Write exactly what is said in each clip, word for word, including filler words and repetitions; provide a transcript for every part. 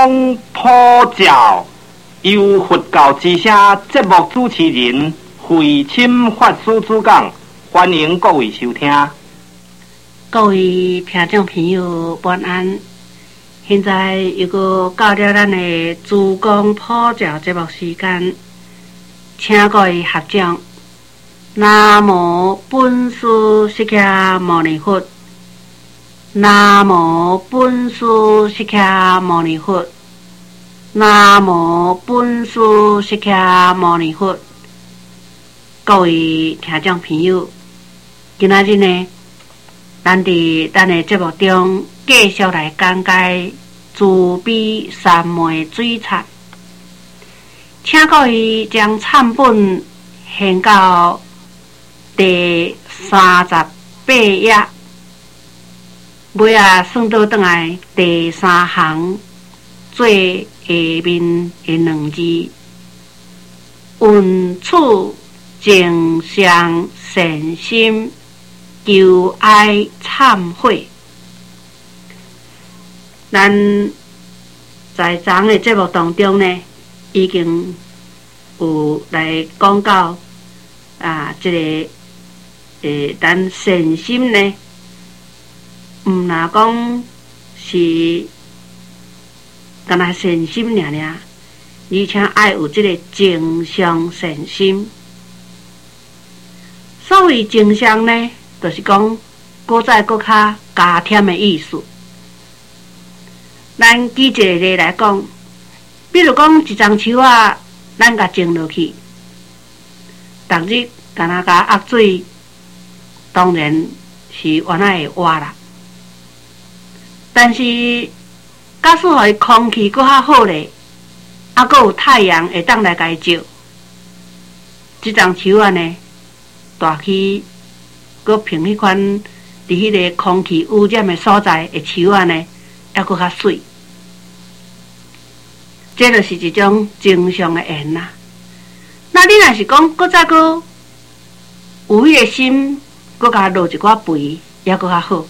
公普照，由佛教之声节目主持人慧钦法师主讲，欢迎各位收听。 各位听众朋友，晚安。现在又个到了咱的主公普照节目时间，请各位合掌。南无本师释迦牟尼佛。南无本师释迦牟尼佛。南无本师释迦牟尼佛。各位听众朋友，今仔日呢，咱伫咱的节目中继续来讲解慈悲三昧水忏，请各位将忏本献到第三十八页。尾啊，算倒转来第三行最下面的两字，闻此净上善心，求哀忏悔。咱在昨的节目当中呢，已经有来讲到啊，这个诶，咱善心呢。毋若讲是干那善心尔尔，而且爱有这个正向善心。所谓正向呢，就是讲搁再搁较加添的意思。咱举一个例来讲，比如讲一丛树啊，咱甲种落去，逐日干那甲压水，当然是原来会活啦。但是，假使互伊空气搁较好咧，啊，搁有太阳会当来甲伊照，即丛树啊呢，大起，搁凭迄款伫迄个空气污染的所在的树啊呢，还搁较水。这就是一种正常的缘啦。那你若是讲搁再搁有迄个心，搁甲落一寡肥，也搁较好。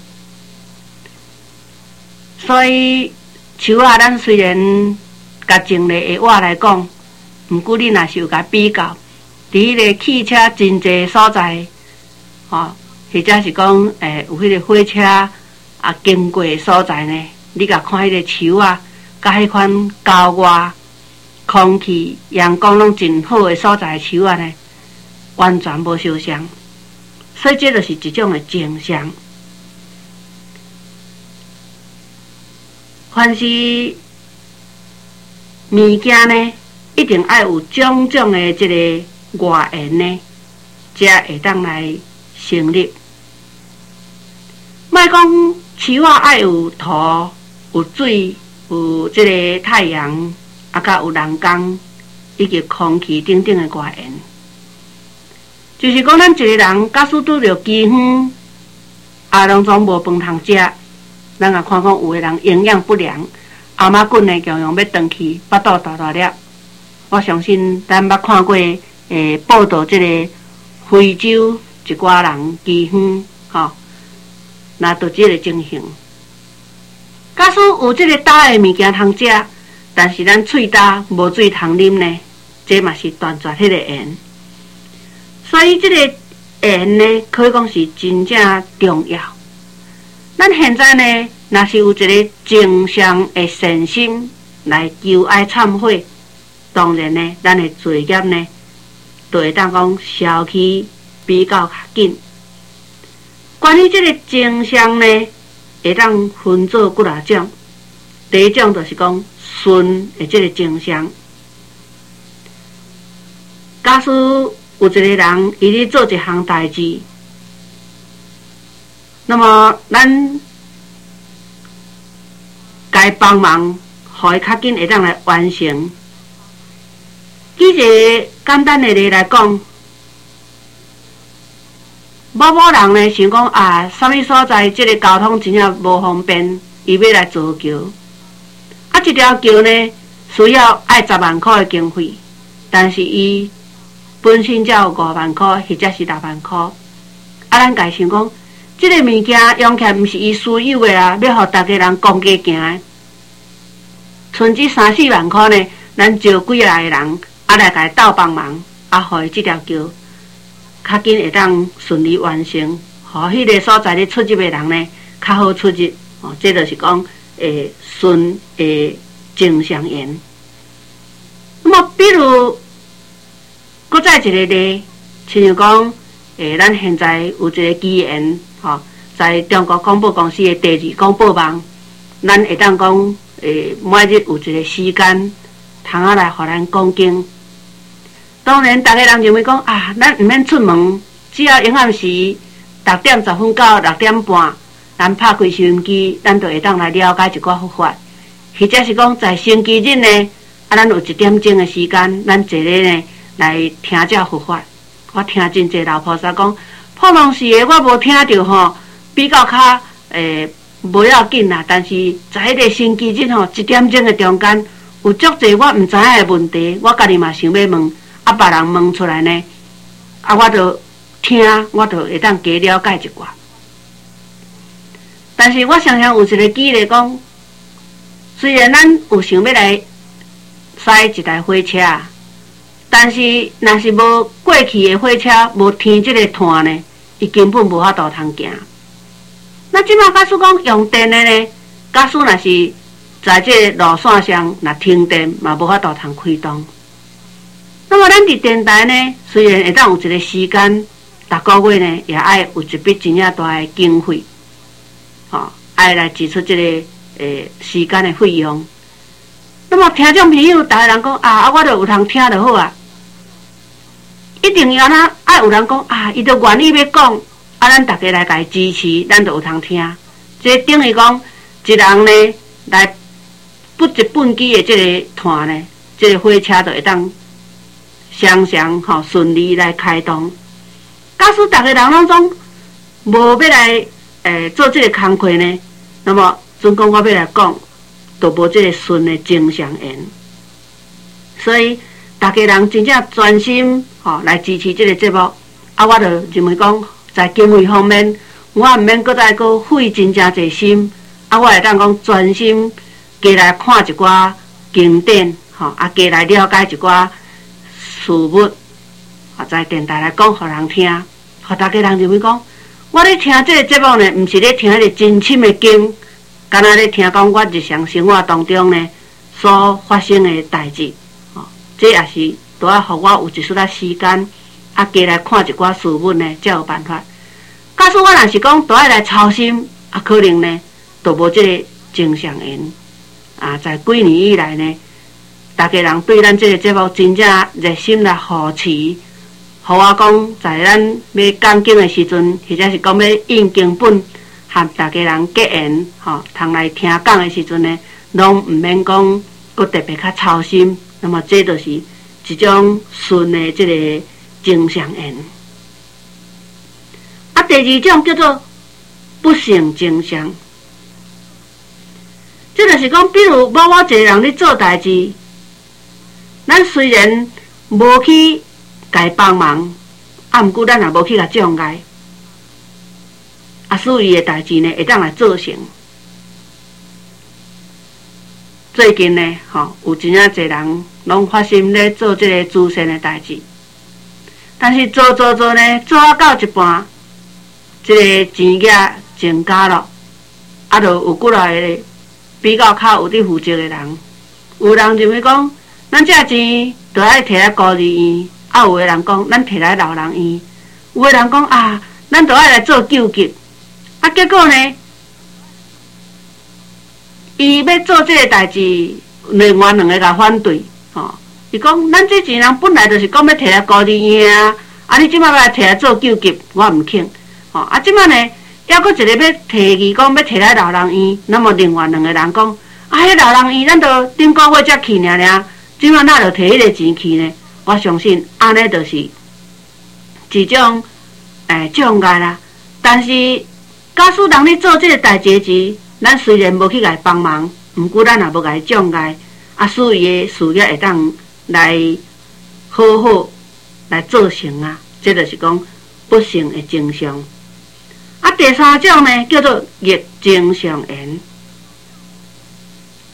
所以树啊，咱虽然甲种咧会活来讲，毋过你若是有甲比较，伫迄个汽车真济所在，吼、哦，或者是讲诶有迄个火车啊经过的所在呢，你甲看迄个树啊，甲迄款郊外空气、阳光拢真好的所在的树啊呢，完全无相像。所以这就是一种的正向。凡是物件呢，一定爱有种种的这个外缘呢，才会当来成立。莫讲树啊，爱有土、有水、有这个太阳，啊，甲有人工以及空气等等的外缘。就是讲，咱一个人假使拄着饥荒，啊，拢总无饭通食。咱也看讲，有的人营养不良，阿妈棍呢，常常要转去，腹肚大大粒。我相信咱捌看过诶报道，这个非洲一寡人饥荒，吼，那都这个情形。假使有这个干的物件通食，但是咱喙干无水通啉呢，这嘛是断绝迄个缘。所以这个缘呢，可以讲是真正重要。咱现在呢，若是有一个正向的善心来求哀忏悔，当然呢，咱的罪业呢，就会当讲消去比较较紧。关于这个正向呢，会当分做几啊种。第一种就是讲顺的这个正向。假使有一个人伊咧做一项代志，那么，咱该帮忙，互伊较紧会当来完成。举一个简单的例来讲，某某人呢想讲啊，什么所在这个交通真正无方便，伊要来造桥。啊，一条桥呢需要爱十万块的经费，但是伊本身才有五万块或者是六万块。啊，咱家想讲。这个物件用起来毋是伊私有的啊，要互大家人公家行的。 剩这三四万块呢，咱招几来个人啊来甲伊斗帮忙，啊，互伊这条桥较紧会当顺利完成，互迄个所在咧出入的人呢较好出入。哦，这就是讲诶顺诶正常言。那么，比如，搁再一个例，亲像讲，诶，咱现在有一个机缘，吼、哦，在中国广播公司的第二广播网，咱会当讲，诶，每日有一个时间，通啊来互咱讲经。当然，逐个人认为讲啊，咱毋免出门，只要永暗时六点十分到六点半，咱拍开收音机，咱就会当来了解一寡佛法。或者是讲在星期日呢，啊，咱有一点钟的时间，咱坐咧呢来听这佛法。我听真侪老菩萨讲，普通时的我无听到吼，比较较诶无要紧啦。但是在迄个星期日吼，一点钟的中间，有足侪我毋知影的问题，我家己嘛想要问，啊，别人问出来呢，啊，我就听，我就会当加了解一寡。但是我常常有一个机会讲。虽然咱有想要来驶一台火车，但是若是无过去的火车，无天这个炭呢，伊根本无法度通行。那即马假使讲用电的呢，假使若是在这个路线上若停电，嘛无法度通开动。那么咱伫电台呢，虽然会当有一个时间，逐个月呢也爱有一笔真正大的经费，吼、哦，爱来支出这个。诶，时间的费用。那么听众朋友，逐个人讲啊，啊，我著有通听就好啊。一定要哪爱有人讲啊，伊著愿意要讲，啊，咱逐个来甲伊支持，咱著有通听。这等于讲，一人呢来不一本机的这个团呢，这个火车就会当常常吼顺利来开动。假使逐个人拢总无要来诶做这个工课呢，那么。总讲我要来讲，都无这个顺的正常言，所以大家人真正专心吼、哦、来支持这个节目，啊，我就认为讲在经费方面，我毋免搁再搁费真正侪心，啊，我会当讲专心加来看一寡经典，吼、哦、啊，加来了解一寡事物，啊，在电台来讲互人听，互大家人认为讲，我咧听这个节目呢，毋是咧听迄个真深的经。敢若咧听讲我日常生活当中呢所发生的代志，吼、哦，这也是都要互我有一丝仔时间，啊，加来看一寡事物呢，才有办法。假使我若是讲都爱来操心，啊，可能呢都无这个正常言。啊，在几年以来呢，大家人对咱这个节目真正热心来扶持，互我讲在咱要讲经的时阵，或者是讲要印经本。和大家人结缘，吼，通来听讲的时阵呢，拢毋免讲，搁特别较操心。那么这就是一种顺的这个正常言。啊，第二种叫做不成正常，这就是讲，比如某某一个人咧做代志，咱虽然无去甲伊帮忙，啊，毋过咱也无去甲障碍。啊，所以的代志呢，会当来做成。最近呢，吼、哦、有真正侪人拢发心咧做这个慈善的代志，但是做做做呢，做啊到一半，这个钱额增加了，啊，就有几来个比较较有伫负责的人，有人认为讲，咱这钱都爱摕来孤儿院，啊，有的人讲，咱摕来老人院，有的人讲啊，咱都爱来做救急。啊，结果呢，伊要做这个代志，另外两个甲反对，吼、哦。伊讲，咱这钱人本来就是讲要摕来孤儿院啊，啊，你即摆要来摕来做救急，我毋肯，吼、哦。啊，即摆呢，还佫一个要提议讲要摕来老人院，那么另外两个人讲，啊，迄老人院咱都顶个月才去尔尔，即摆哪就摕迄个钱去呢？我相信安尼就是一种诶障碍啦，但是。假使人咧做这个代志时，咱虽然无去甲伊帮忙，毋过咱也无甲伊障碍，啊，所以伊事业会当来好好来做成啊，这就是讲不成的正常。啊，第三种呢叫做逆正常言，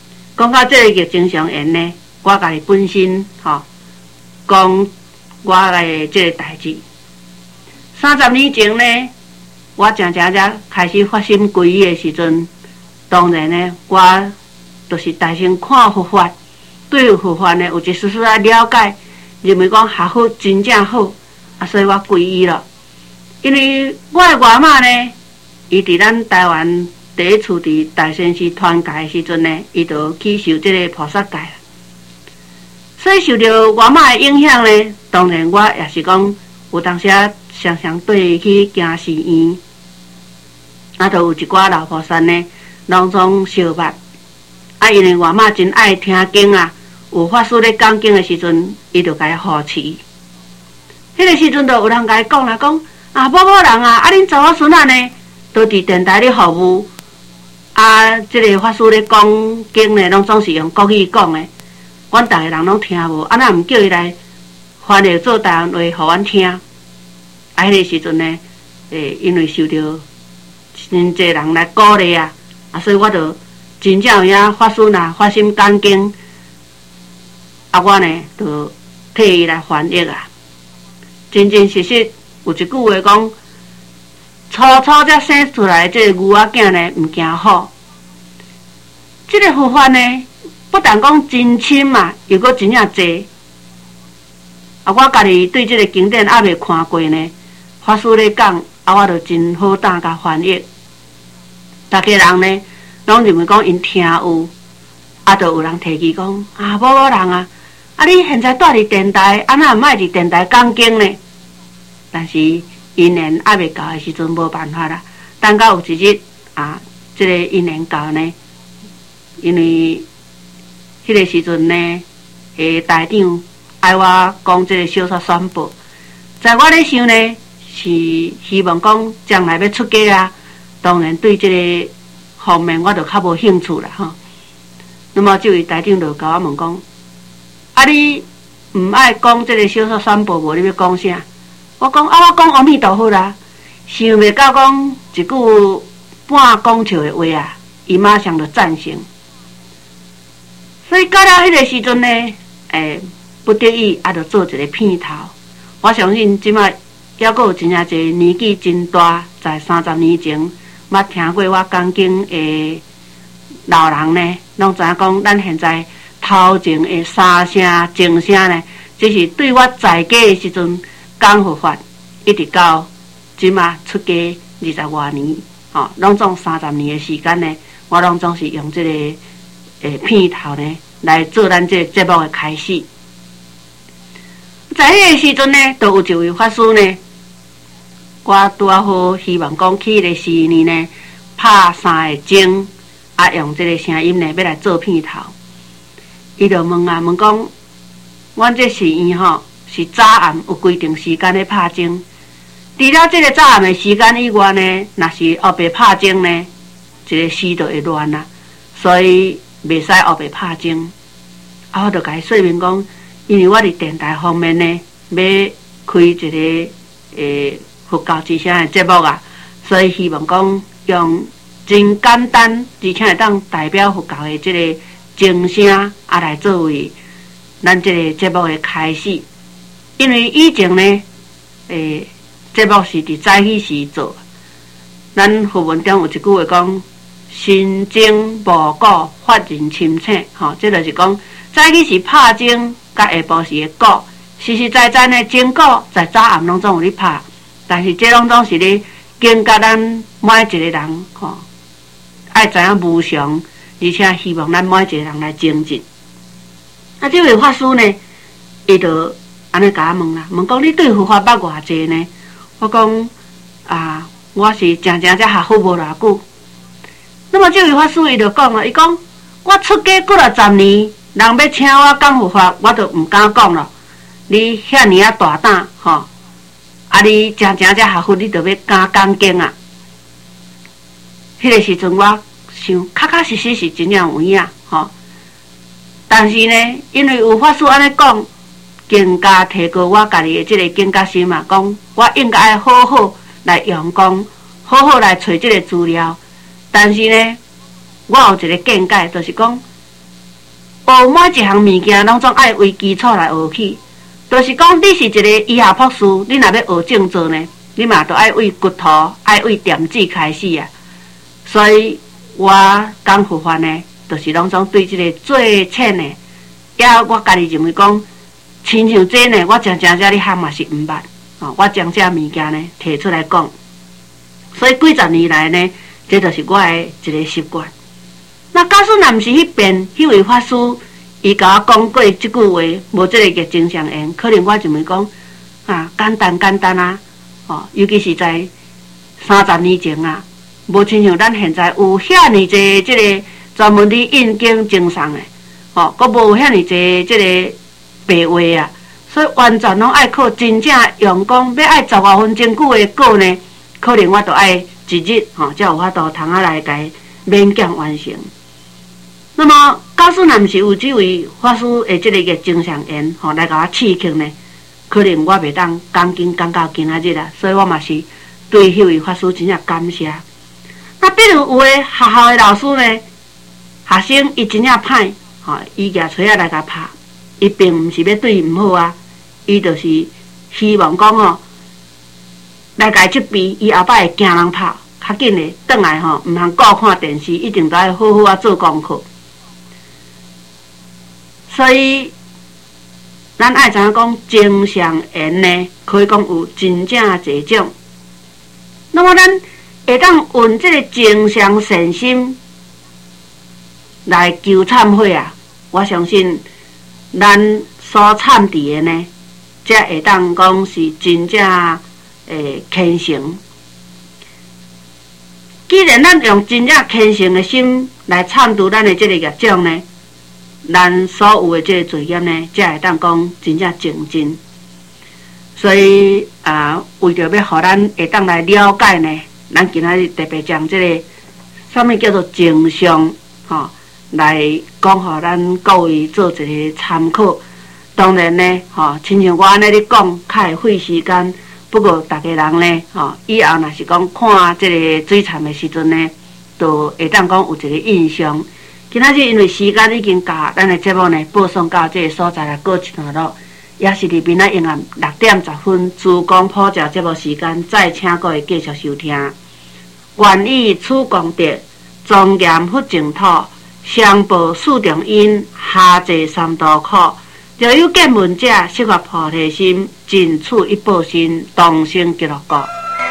讲到这个疫情上缘呢，我家己本身吼讲我的这个代志。三十年前呢，我正正正开始发心皈依的时阵，当然呢，我就是大先看佛法，对佛法呢有一丝丝啊了解，认为讲学佛真正好，啊，所以我皈依了。因为我的外妈呢，伊伫咱台湾第一次伫大仙寺传戒的时阵呢，伊就去受这个菩萨戒了。所以受到外妈的影响呢，当然我也是讲有当时啊常常对去行寺院，啊，都有一寡老菩萨呢，拢总相捌。啊，因为外妈真爱听经啊，有法师咧讲经的时阵，伊就甲伊护持。迄个时阵，就有人甲伊讲啦，讲啊，某某人啊，啊，恁查某孙仔呢，都伫电台咧服务。啊，即、这个法师咧讲经呢，拢总是用国语讲的，阮逐个人拢听无，啊，那毋叫伊来翻译做台湾话，互阮听。啊，迄个时阵呢，诶，因为受到真侪人来鼓励啊，啊，所以我就真正有影法师呐发心讲经，啊，我呢就替伊来翻译啊。真真实实有一句话讲。初初才生出来的这个牛仔囝呢，唔惊好。这个佛法呢，不但讲真深嘛，又搁真正济。啊，我家己对这个经典还未看过呢，法师咧讲，啊，我就真好胆甲翻译。大家人呢，拢认为讲因听有，啊，就有人提起讲啊，某某人啊，啊，你现在住伫电台，啊，哪毋爱伫电台讲经呢？但是。因缘还未到的时阵，无办法啦。等到有一日啊，这个因缘到呢，因为迄个时阵呢，诶，台长爱我讲这个小说宣布，在我咧想呢，是希望讲将来要出家啊。当然对这个方面我就较无兴趣啦，吼。那么这位台长就甲我问讲，啊，你唔爱讲这个小说宣布，无你要讲啥？我讲啊，我讲阿弥陀佛啦，想袂到讲一句半讲笑的话啊，伊马上就赞成。所以到了迄个时阵呢，诶，不得已啊，就做一个片头。我相信即摆还阁有真正侪年纪真大，在三十年前捌听过我讲经的老人呢，拢知影讲咱现在头前的三声静声呢，这是对我在家的时阵。讲佛法一直到即马出家二十多年，吼、哦，拢总三十年的时间呢，我拢总是用这个诶片头呢来做咱这个节目的开始。在迄个时阵呢，都有一位法师呢，我拄啊好希望讲去迄个寺院呢拍三个钟，啊用这个声音呢要来做片头。伊就问啊问讲，阮这寺院吼。是早暗有规定时间咧拍钟，除了这个早暗的时间以外呢，若是后白拍钟呢，这个时就会乱啦，所以袂使后白拍钟。啊，我就甲伊说明讲，因为我伫电台方面呢，要开一个诶佛教之声的节目啊，所以希望讲用真简单，而且会当代表佛教的这个钟声啊来作为咱这个节目的开始。因为以前呢，诶，节目是伫早起时做，咱佛文中有一句话讲：“心经无鼓，法人深请。”吼，这就是讲早起是拍钟，甲下晡是个鼓，实实在在呢，钟鼓在早暗拢总有咧拍，但是这拢总是咧警觉咱每一个人吼，爱知影无常，而且希望咱每一个人来精进。啊，这位法师呢，伊就。安尼甲我问啦，问讲你对佛法捌偌济呢？我讲啊，我是正正才学佛无偌久。那么这位法师伊就讲了，伊讲我出家过了十年，人要请我讲佛法，我就毋敢讲了。你遐尼啊大胆吼，啊你正正才学佛，你就要敢讲经啊？迄、那个时阵我想，确确实实是真正有影吼。但是呢，因为有法师安尼讲。更加提高我家己的这个警觉心嘛，讲我应该要好好来用功，好好来找这个资料。但是呢，我有一个见解，就是讲， 学每一项物件，拢总爱为基础来学起。就是讲，你是一个医学博士，你若要学正做呢，你嘛都爱为骨头、爱为点子开始啊。所以我讲佛法呢，就是拢总对这个最浅的，也我家己认为讲，亲像这呢，我真正正你学嘛是毋捌哦。我将这物件呢提出来讲，所以几十年来呢，这就是我的一个习惯。那假使若毋是迄边迄位法师，伊甲我讲过即句话，无即个嘅正常言，可能我认为讲啊，简单简单啊，哦，尤其是在三十年前啊，无亲像咱现在有遐尼济即个专门伫印经经上诶，哦，阁无有遐尼济即个白话啊，所以完全拢爱靠真正用讲要爱十外分钟久诶稿呢，可能我都爱一日吼，才有法度通啊来甲勉强完成。那么，假使若毋是有即位法师的即个嘅正常言吼来甲我刺激呢，可能我袂当讲经讲到今仔日啦。所以我嘛是对迄位法师真正感谢。那比如有诶学校诶老师呢，学生伊真正歹吼，伊举锤仔来甲拍，伊并毋是要对伊毋好啊，伊就是希望讲吼来甲伊即边，伊后摆会惊人拍，较紧诶转来吼，毋通顾看电视，一定都要好好啊做功课。所以，咱爱知影讲正常言呢，可以讲有真正侪种。那么，咱会当用这个正常善心来求忏悔啊！我相信，咱所忏伫的呢，才会当讲是真正诶虔诚。既然咱用真正虔诚的心来忏除咱的这个业障呢，咱所有的这个罪业呢，才会当讲真正净尽。所以啊，为着要互咱会当来了解呢，咱今仔日特别将这个什么叫做正常吼，来讲互咱各位做一个参考。当然呢，吼，亲像我安尼咧讲，较会费时间。不过大家人呢，吼，以后若是讲看这个水惨的时阵呢，都会当讲有一个印象。今仔日因为时间已经到，咱的节目呢播送到这个所在来告一段落，也是伫明仔永暗六点十分珠江普照节目时间，再请各位继续收听。愿以此功德，庄严佛净土，上报四重因，下济三途苦。若有见闻者，悉发菩提心，尽此一报身，同生极乐国。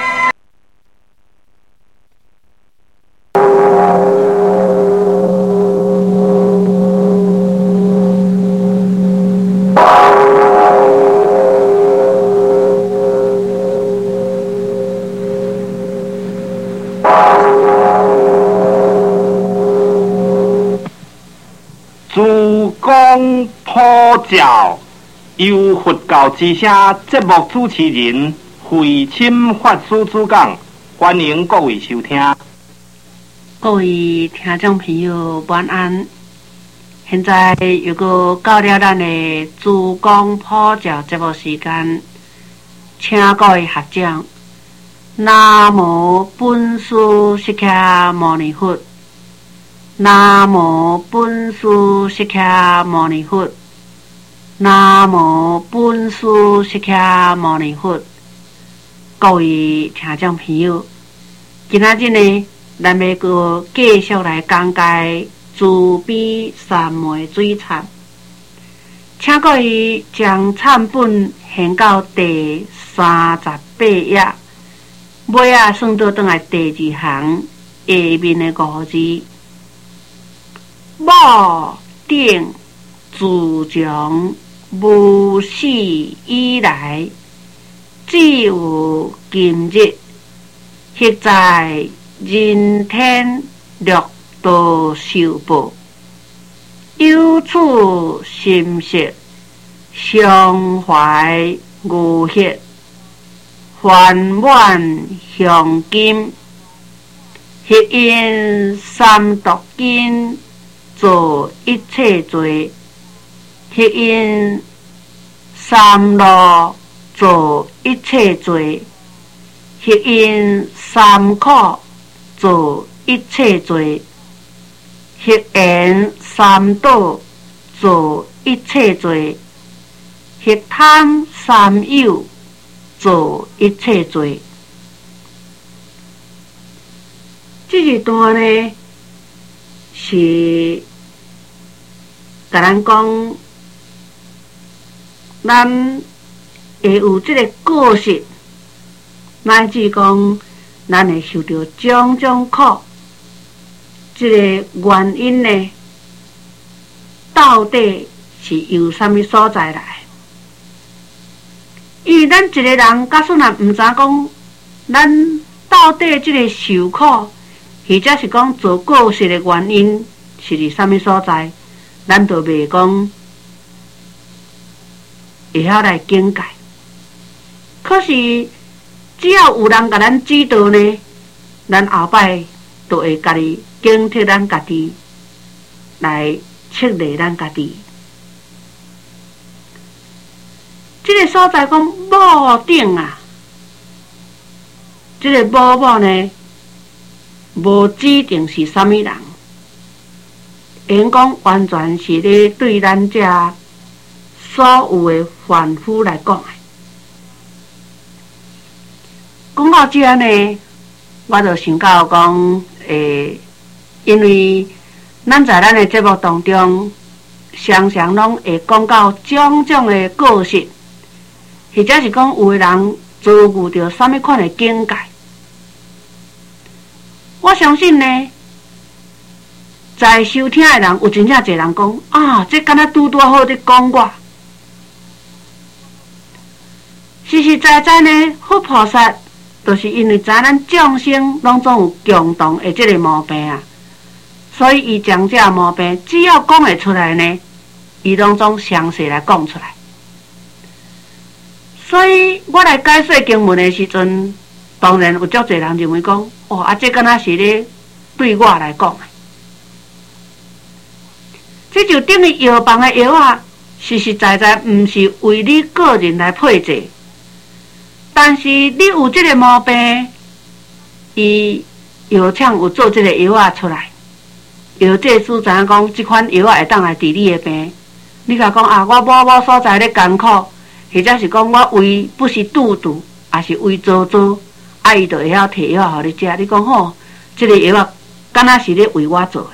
珠江普照，由佛教之声节目主持人慧钦法师主讲，欢迎各位收听。 各位听众朋友，晚安。现在又搁到了咱的珠江普照节目时间，请各位合掌。南无本师释迦牟尼佛。南无本师释迦牟尼佛。南无本师释迦牟尼佛。各位听众朋友，今仔日呢，咱要搁继续来讲解慈悲三昧水忏，请各位将忏本献到第三十八页，尾啊算到转来第二行下面的五字。无定自从无始以来，只有今日，迄在人天六道受报，有此心识，常怀无歇，还愿向今，迄因三毒根。做一切罪，迄因三路做一切罪，迄因三苦做一切罪，迄因三道做一切罪，迄贪三有做一切罪。这一段呢，是甲咱讲，咱会有这个个性，乃至讲咱会受到种种苦，这个原因呢，到底是由什么所在来？因为咱一个人，假使若毋知讲，咱到底这个受苦，或者是讲做过失的原因是伫什么所在，咱就袂讲会晓来警戒。可是只要有人甲咱指导呢，咱后摆就会家己警惕咱家己，来测量咱家己。这个所在讲某顶啊，这个某某呢，无指定是啥物人，因讲完全是咧对咱这所有的凡夫来讲的。讲到这呢，我就想到讲，诶，因为咱在咱的节目当中，常常拢会讲到种种的个性，或者是讲有的人遭遇到什么款的境界。我相信呢，在收听的人有真正侪人讲啊，这敢若拄拄好伫讲我。实实在在呢，佛菩萨就是因为知咱众生拢总有共同的这个毛病啊，所以伊将这毛病只要讲会出来呢，伊拢总详细来讲出来。所以我来解说经文的时阵，当然有足侪人认为讲，哦，啊，这敢若是咧对我来讲的。这就等于药房的药啊，实实在在毋是为你个人来配制。但是你有这个毛病，伊药厂有做这个药啊出来，药剂师知影讲，这款药啊会当来治你的病。你甲讲啊，我某某所在咧艰苦，或者是讲我胃不是肚肚，也是胃糟糟，啊伊就会晓摕药互你食。你讲吼，这个药啊，敢若是咧为我做的。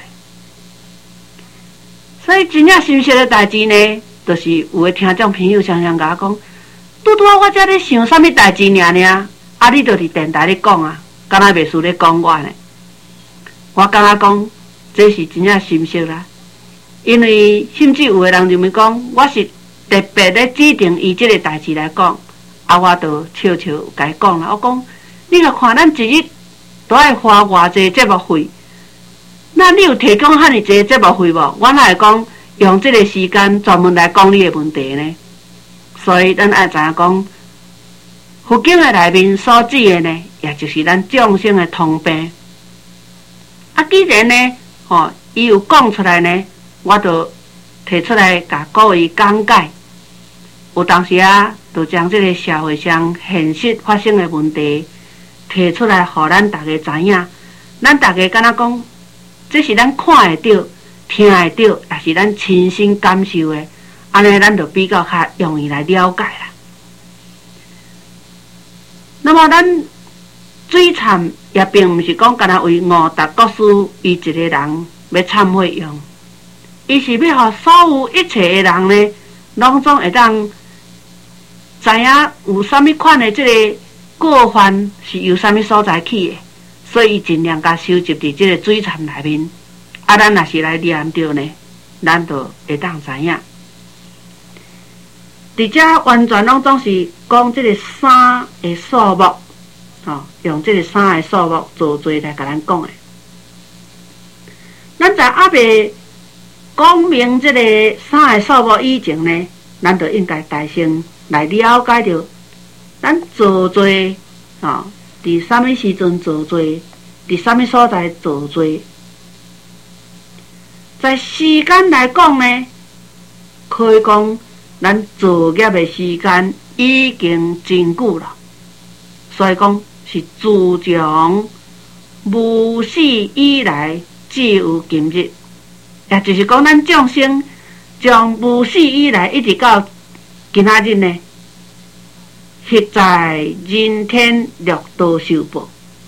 所以真正心实的代志呢，就是有的听众朋友常常甲我讲。拄拄我才咧想啥物代志尔尔，啊！你就伫电台咧讲啊，敢若袂输咧讲我呢？我感觉讲，这是真正心实啦。因为甚至有个人认为讲，我是特别咧指定伊即个代志来讲，啊，我就笑笑甲伊讲啦。我讲，你甲看咱一日都爱花偌济节目费，那你有提供遐尼济节目费无？我哪会讲用即个时间专门来讲你的问题呢？所以，咱爱知影讲，佛经的内面所指的呢，也就是咱众生的通病。啊，既然呢，吼、哦，伊有讲出来呢，我就提出来甲各位讲解。有当时啊，就将这个社会上现实发生的问题提出来，互咱大家知影。咱大家敢若讲，这是咱看会到、听会到，也是咱亲身感受的。安尼，咱就比较较容易来了解啦。那么，咱水忏也并毋是讲干那为五达国师伊一个人要忏悔用，伊是要互所有一切的人呢，拢总会当知影有啥物款的这个过犯是由啥物所在起的，所以伊尽量甲收集伫这个水忏内面。啊，咱若是来念着呢，咱就会当知影。伫遮完全拢总是讲即个三个数目，哦，用即个三个数目做做来甲咱讲的。咱在还未讲明即个三个数目以前呢，咱就应该大先来了解着咱做做，哦，伫啥物时阵做做，伫啥物所在做做。在时间来讲呢，可以讲。咱作业的时间已经真久了，所以讲是自从无始以来，只有今日，也就是讲咱众生从无始以来一直到今仔日呢，迄在人天六道受报。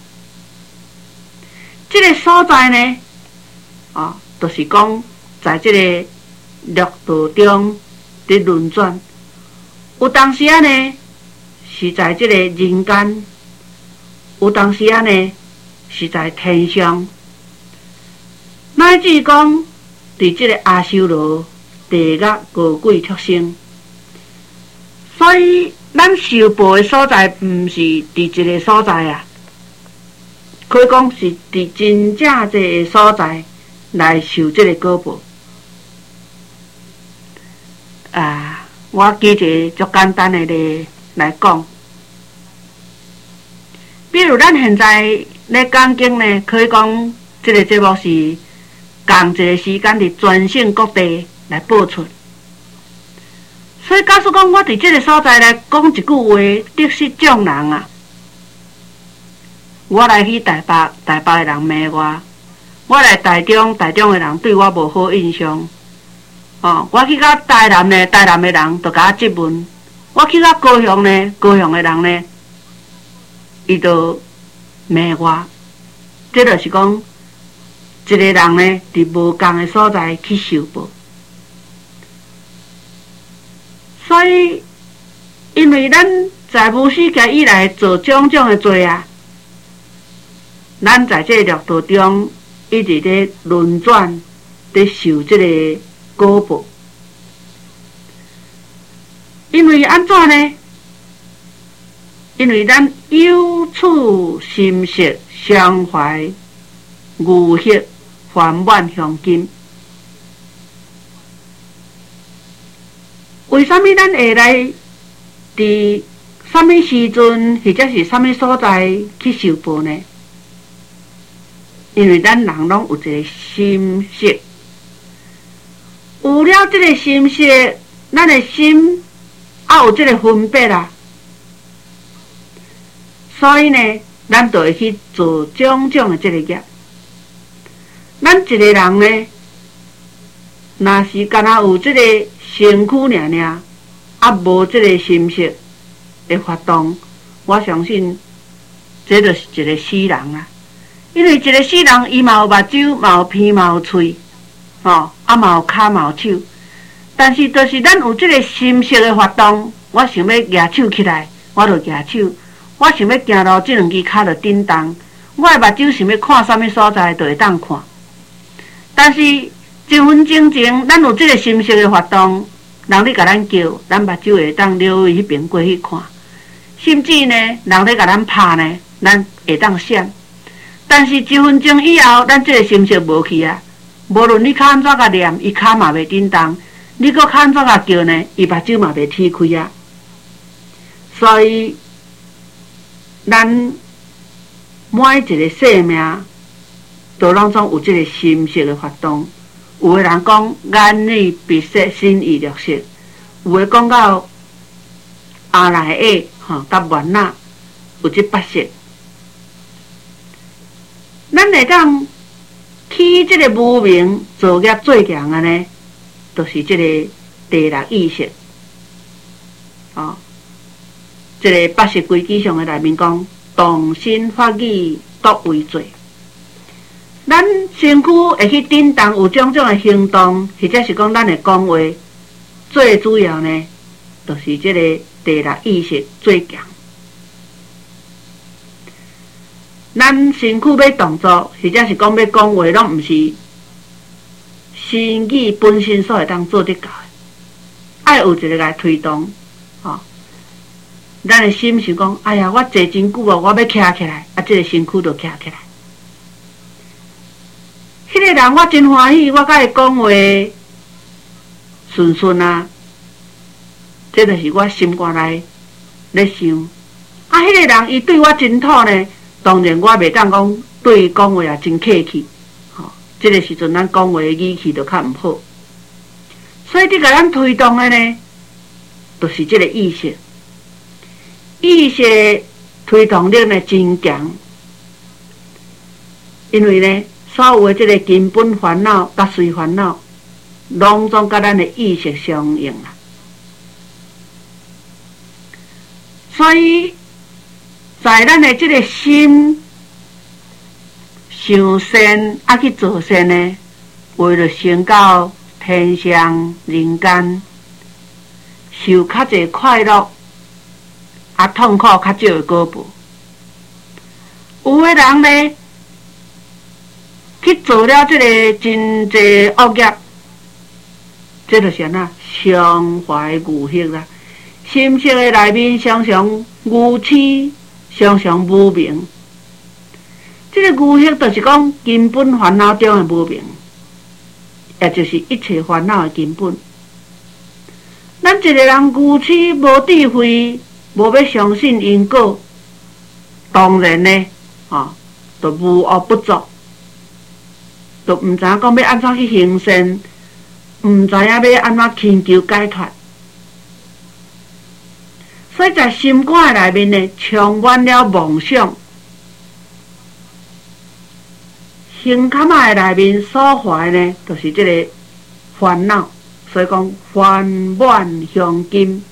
这个所在呢，啊，就是讲在这个六道中的轮转。有当时啊呢，是在这个人间；有当时啊呢，是在天上。乃至讲，伫这个阿修罗、地狱、恶鬼、畜生，所以咱受报的所在，毋是伫一个所在啊，可以讲是伫真正一个所在来受这个果报。啊，我举一个足简单的例来讲，比如咱现在咧讲经呢，可以讲这个节目是共一个时间伫全省各地来播出。所以，假使讲我伫这个所在来讲一句话，得失众人啊！我来去台北，台北的人骂我；我来台中，台中的人对我无好印象。哦，我去到台南呢，台南的人就甲我质问；我去到高雄呢，高雄的人呢，伊就骂我。这就是讲，一个人呢，伫无共的所在去受报。所以，因为咱在无始界以来做种种的罪啊，咱在这六道中一直咧轮转，咧受这个果报。因为安怎呢？因为咱有处心识相怀，牛血圆满向金。为什么咱会来伫什么时阵或者是什么所在去受报呢？因为咱人拢有一个心识，有了这个心识，咱的心也有这个分别啊。所以呢，咱就会去做种种的这个业。咱一个人呢，若是敢若有这个身躯尔尔，啊无这个心识的发动，我相信这就是一个死人啊。因为一个死人，伊嘛有目睭，嘛有鼻，嘛有喙，吼，啊嘛有骹，嘛有手。但是，就是咱有这个心识的发动，我想要举手起来，我就举手；我想要行路，这两支骹就震动；我的目睭想要看什么所在，就会当看。但是一分钟前，咱有这个心识的发动，人咧甲咱叫，咱目睭会当溜去迄边过去看。甚至呢，人咧甲咱拍呢，咱会当闪。但是一分钟以后，咱这个心识无去啊。无论你骹安怎甲念，伊骹嘛袂震动；你搁骹安怎甲叫呢，伊目睭嘛袂踢开啊。所以，咱每一个生命，都拢总有这个心识的发动。有的人讲眼耳鼻舌身意六识，有的讲到阿赖耶吼甲缘那有这八识。咱会当起这个无明造业做强的呢，就是这个第六意识。哦，这个八识规矩上的内面讲，动心发语各为罪。咱身躯会去震动，有种种的行动，或者是讲咱的讲话，最主要呢，就是这个第六意识最强。咱身躯要动作，或者是讲要讲话，拢毋是身语本身所会当做得到的，爱有一个来推动，吼、哦。咱的心想讲，哎呀，我坐真久啊，我要徛起来，啊，这个身躯就徛起来。迄个人我真欢喜，我甲伊讲话顺顺啊，这就是我心肝内咧想。啊，迄个人伊对我真好呢，当然我袂当讲对伊讲话也真客气，吼、哦。这个时阵咱讲话的语气就较毋好。所以你甲咱推动的呢，就是这个意识，意识推动力呢真强，因为呢。所有的这个根本烦恼、甲随烦恼， 拢总甲咱的意识相应啦。所以，在咱的这个心想善啊去做善呢，为了升到天上人间，受较济快乐，啊痛苦较少的果报。有的人呢，去做了这个真济恶业，这就是安那常怀愚色啦。心识的内面常常愚痴，常常无明。这个愚色就是讲根本烦恼中的无明，也就是一切烦恼的根本。咱一个人愚痴无智慧，无要相信因果，当然呢，啊，就无恶不作，就毋知影讲要安怎去行善，毋知影要安怎祈求解脱。所以在心肝的内面呢，充满了妄想，心坎仔的内面所怀呢，就是这个烦恼。所以讲烦满胸襟，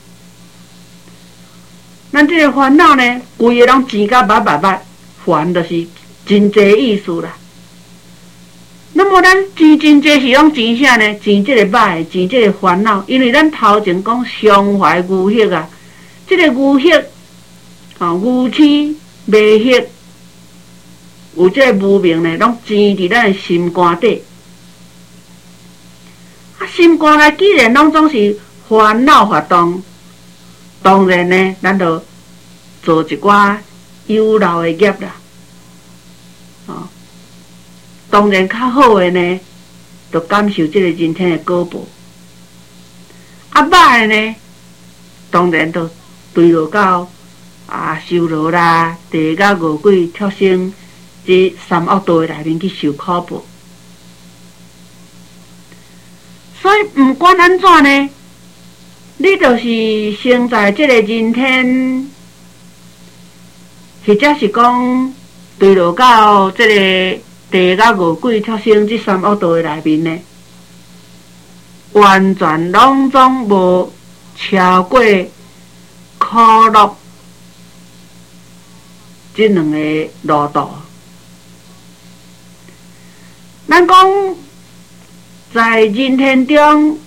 咱这个烦恼呢，规个拢钱甲捌捌捌，烦就是真济意思啦。那么咱钱真济是拢钱啥呢？钱这个歹，钱这个烦恼，因为咱头前讲常怀愚色啊。这个愚色，啊愚痴、迷色，有这个无明呢，拢钱伫咱的心肝底。啊，心肝内既然拢总是烦恼发动，当然呢，咱就做一寡有漏的业啦。哦，当然较好的呢，就感受这个人天的果报。啊，歹的呢，当然就对落到啊修罗啦、地狱、恶鬼、畜生这三恶道的内面去受苦报。所以毋管安怎呢，你就是生在这个人天，或者是讲对落到这个地狱、恶鬼、畜生这三恶道的内面呢，完全拢总无超过苦乐这两个路道。咱讲在人天中，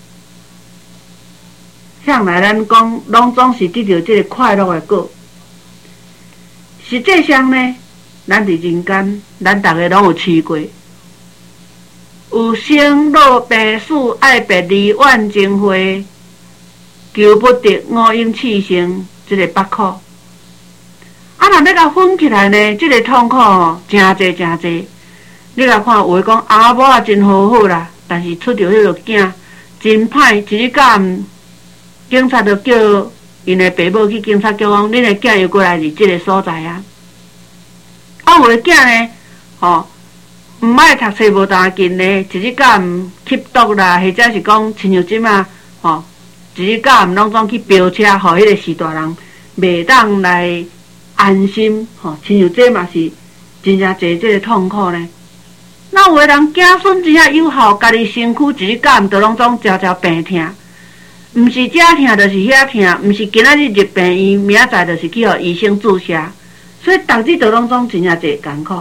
向来咱讲拢总是得到这个快乐的果。实际上呢，咱伫人间，咱大家拢有试过，有生老病死爱别离怨憎会，求不得五阴炽盛，这个八苦。啊，若要甲分起来呢，这个痛苦哦，真济真济。你来看，有诶讲阿某啊真好好啦，但是出着迄个囝真歹，一日到暗，警察就叫因诶爸母去警察局讲，恁诶囝又过来伫即个所在啊。啊，有诶囝呢，吼，毋爱读册无当紧呢，一日到暗吸毒啦，或者是讲亲像即马，吼，一日到暗拢总去飙车，互迄个士大人袂当来安心，吼，亲像这嘛是真正侪即个痛苦呢。那有诶人子孙真正有效，家己身躯一日到暗都拢总朝朝病痛，毋是遮痛就是遐痛，毋是今仔日入病院，明仔载就是去互医生注射，所以逐日都拢总真正侪艰苦。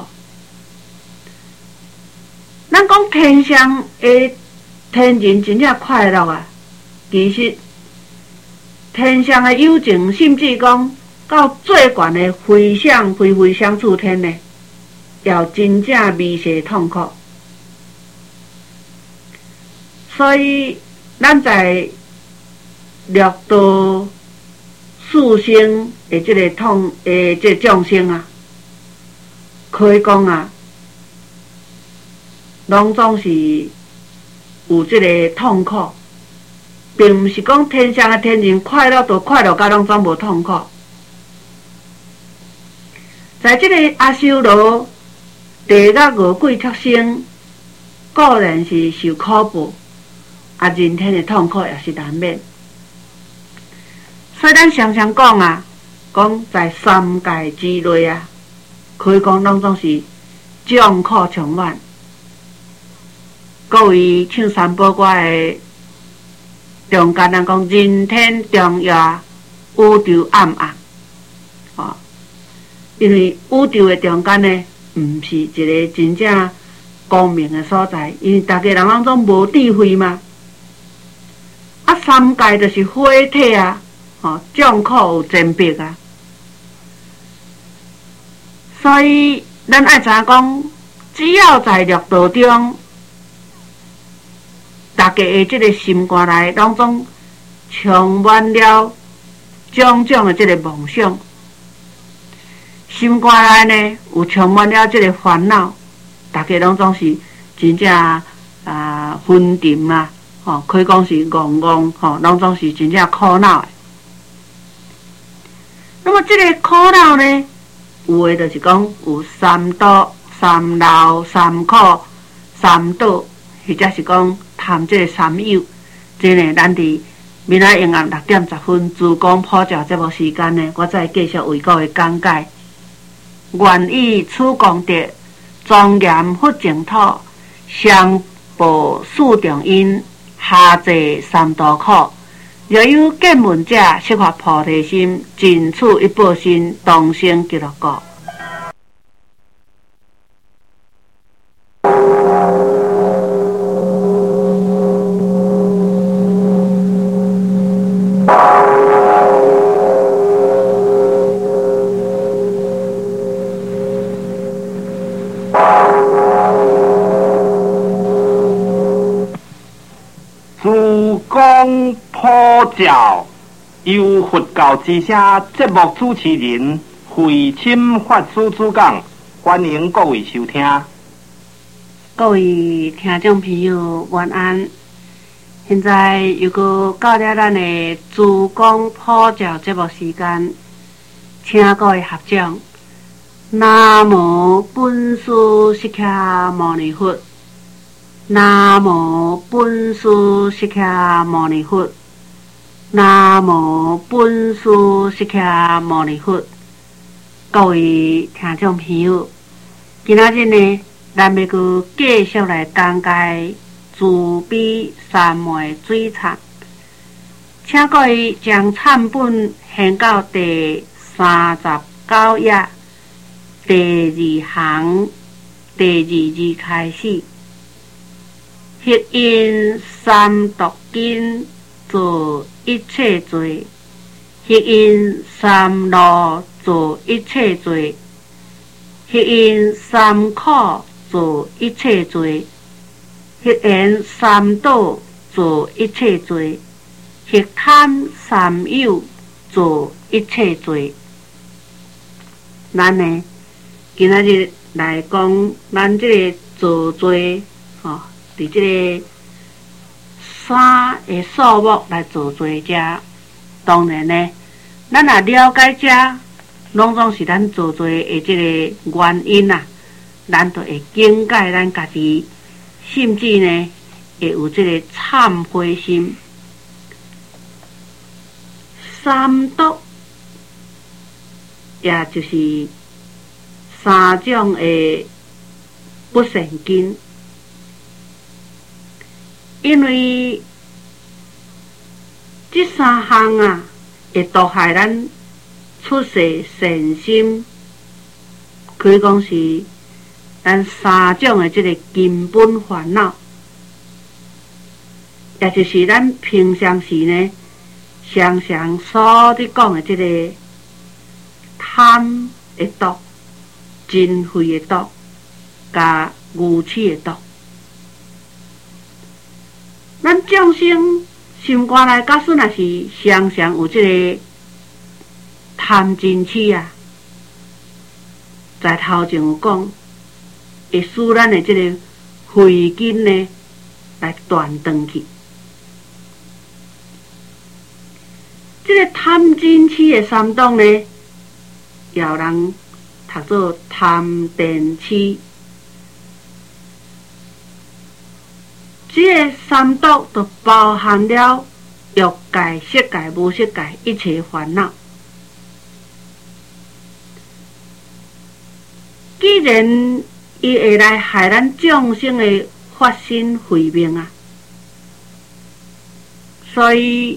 咱讲天上诶天人真正快乐啊，其实天上诶有情，甚至讲到最悬诶飞翔飞飞相处天呢，要真正微细痛苦。所以咱在六道四生的这个痛诶，这众生啊，可以讲啊，拢总是有这个痛苦，并毋是讲天上的天人快乐就快乐，甲拢总无痛苦。在这个阿修罗、地狱、恶鬼、畜生，固然是受苦报，啊，人天的痛苦也是难免。所以咱常常讲啊，讲在三界之内啊，可以讲拢总是众苦充满。 各位唱三宝歌的中间人讲人天中夜，宇宙暗暗，哦，因为宇宙的中间呢，毋是一个真正光明的所在，因为大家人拢总无智慧嘛。啊，三界就是火体啊，哦，众苦有真逼啊。所以咱爱知影讲，只要在六道中，大家的这个心肝内，拢总充满了种种的这个梦想，心肝内呢有充满了这个烦恼，大家拢总是真正啊昏沉嘛。吼、哦，可以讲是戆戆，吼，拢总是真正苦恼的。那么这个苦恼呢，有的就是讲有三毒、三劳、三苦、三倒，或者是讲谈这个三有。这呢，咱伫明仔下午六点十分珠江普照这部时间呢，我再继续为各位讲解。愿以此功德，庄严佛净土，相报四重因。下济三途苦，若有见闻者，悉发菩提心，尽此一报身，同生极乐国。 珠江普照，由佛教之声节目主持人慧清法师主讲，欢迎各位收听。 各位听众朋友，晚安。现在又搁到了咱的珠江普照节目时间，请各位合掌。南无本师释迦牟尼佛。南无本师释迦牟尼佛，南无本师释迦牟尼佛。各位听众朋友，今仔日呢，咱要搁继续来讲解慈悲三昧水忏，请各位将忏本献到第三十九页第二行第二字开始。黑因三毒根做一切罪，黑因三路做一切罪，黑因三苦做一切罪，黑因三倒做一切罪，黑贪三有做一切罪。咱呢，今仔日来讲咱这个做罪，吼、哦。伫这个三个数目来做罪者，当然呢，咱若了解者，拢总是咱做罪的这个原因啊，咱就会警戒咱家己，甚至呢，会有这个忏悔心。三毒，也就是三种的不善根。因为这三项啊，会毒害咱出世善心，可以讲是咱三种的这个根本烦恼，也就是咱平常时呢，常常所伫讲的这个贪的毒、嗔恚的毒、甲愚痴的毒。咱众生心肝内，假使若是常常有这个贪嗔痴啊，在头前有讲，会使咱的这个慧根呢来断断去。这个贪嗔痴的三毒呢，也有人读做贪嗔痴。这个三毒就包含了欲界、色界、无色界一切烦恼。既然伊会来害咱众生的发心慧命啊。所以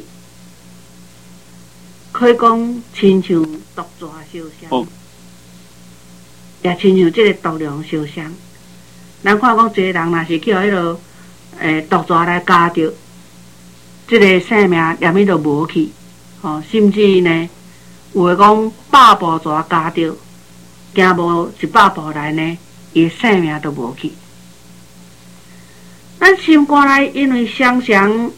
可以讲，亲像毒蛇烧香，也亲像这个毒量烧香。咱看讲，一个人若是去互迄落诶毒蛇来咬着，这个性命连伊都无去，吼、哦，甚至呢，有诶讲百步蛇咬着，行无一百步来呢，伊性命都无去。咱心肝内因为常常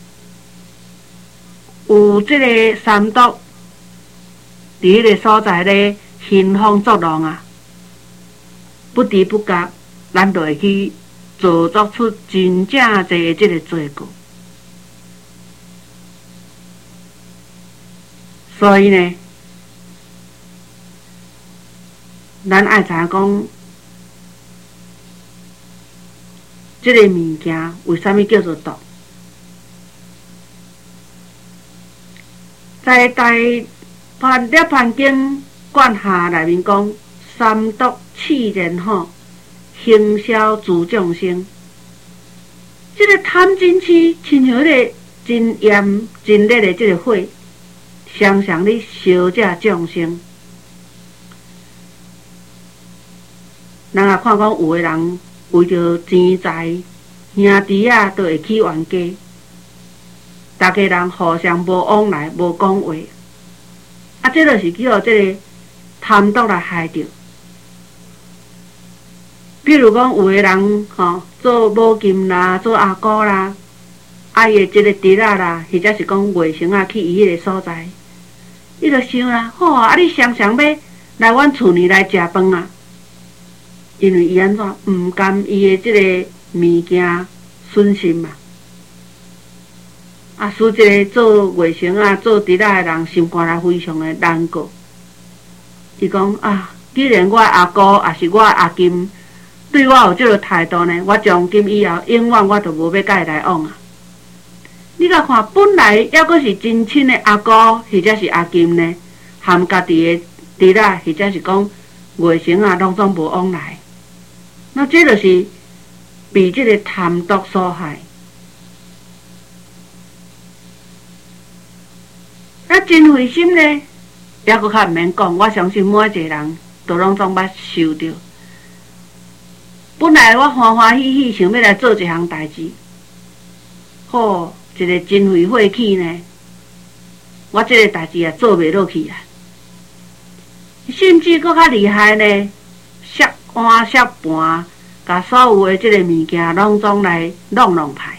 有这个三毒伫迄个所在咧兴风作浪啊，不知不觉，咱就会去做作出真正侪这个罪过。所以呢，咱爱知影讲，这个物件为什么叫做毒？在《大梵涅槃经》卷下内面讲，三毒气然火，行销诸众生。这个贪嗔痴，亲像迄个真炎真烈的这个火，常常咧烧这众生。咱也看讲，有的人为着钱财、兄弟啊，都会起冤家。大家人互相无往来，无讲话，啊，这就是叫这个贪毒来害着。比如讲，有的人吼、哦、做母亲啦，做阿姑啦，啊伊的这个侄仔啦，或者是讲外甥啊，去伊迄个所在，伊就想啦，好啊，啊你常常要来阮厝里来食饭啊，因为伊安怎毋甘伊的这个物件损失嘛。啊，使这个做外甥啊、做侄仔的人心肝内非常的难过。伊讲啊，既然我阿姑也是我阿金对我有这个态度呢，我从今以后永远我都无要甲伊来往啊。你甲看，本来还阁是真亲的阿姑或者是阿金呢，含家己的侄仔或者是讲外甥啊，拢总无往来。那这就是被这个贪毒所害。啊，真慧心呢，也阁较毋免讲，我相信每一个人都拢总捌受着。本来我欢欢喜喜想要来做一项代志，好，一个真慧火气呢，我这个代志也做袂落去啊。甚至阁较厉害呢，削碗削盘，甲所有的这个物件拢总来弄弄歹。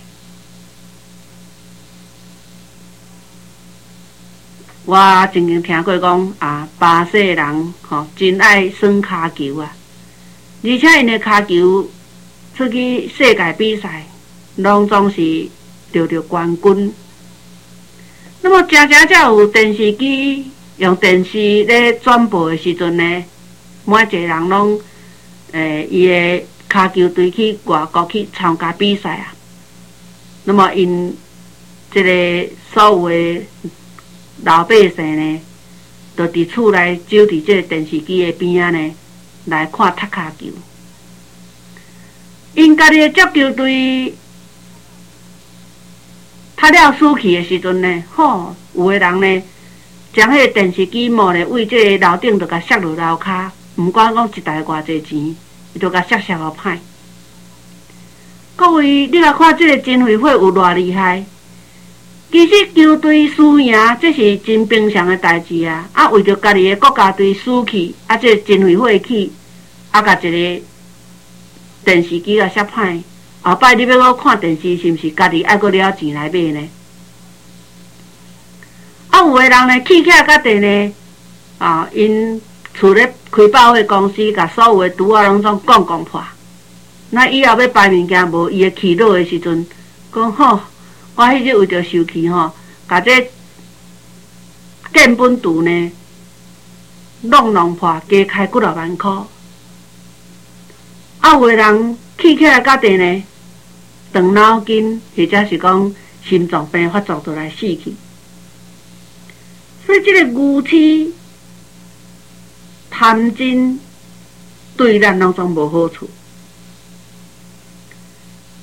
我曾经听过讲啊，巴西人吼、哦、真爱耍骹球啊，而且因的骹球出去世界比赛，拢总是得着冠军。那么，常常才有电视机用电视咧转播的时阵呢，每一个人拢诶，伊、呃、的骹球队去外国去参加比赛啊。那么，因这个所有的老百姓呢，就伫厝内走伫这个电视机的边仔呢，来看踢骹球。因家己的足球队踢了输去的时阵呢，吼，有的人呢，将迄个电视机幕呢，为这个楼顶就甲摔落楼骹，毋管讲一台偌济钱，伊就甲摔摔互歹。各位，你来看这个真慧火有偌厉害？其实球队输赢，这是真平常的代志啊！啊，为着家己的国家队输去，啊，这真慧火去，啊，甲一个电视机甲摔歹。后摆你要搁看电视，是毋是家己爱搁了钱来买呢？啊，有的人呢，气起来到底呢，啊，因厝咧开百货公司，甲所有的拄仔拢总讲讲破。那以后要摆物件无伊的气落的时阵，讲吼。我迄日为着受气吼，甲这建本图呢弄弄破，加开几落万箍。啊，有的人气起来到底呢，动脑筋，或者是讲心脏病发作，就来死去。所以这个愚痴、贪嗔，对咱拢总无好处。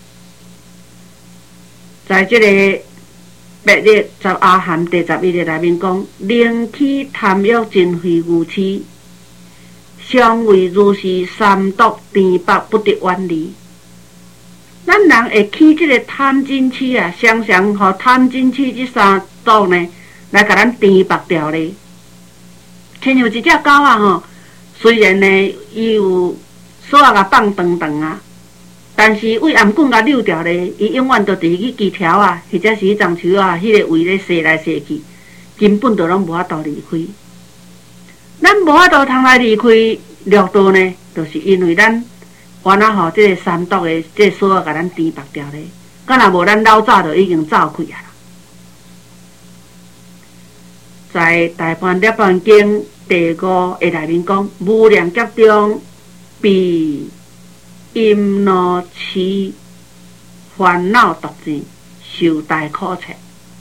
在这个八日十阿含第十一日内面讲，灵气贪欲尽废牛痴，尚为如是三毒甜白不得远离。咱人会起这个贪嗔痴啊，常常互贪嗔痴这三毒呢，来甲咱甜白掉咧。亲像一只狗啊吼，虽然呢伊有锁啊甲放长长啊，但是为颔棍甲溜掉咧，伊永远都伫迄枝条啊，或者是迄丛树啊，迄、那个位咧踅来踅去，根本就拢无法度离开。咱无法度通来离开六道呢，就是因为咱原来吼即个三毒的即个锁啊，甲咱甜白掉咧。敢若无咱老早就已经走开啊。在《大般涅槃经》第五个内面讲，无量劫中，被阴怒痴烦恼毒箭，受大苦切。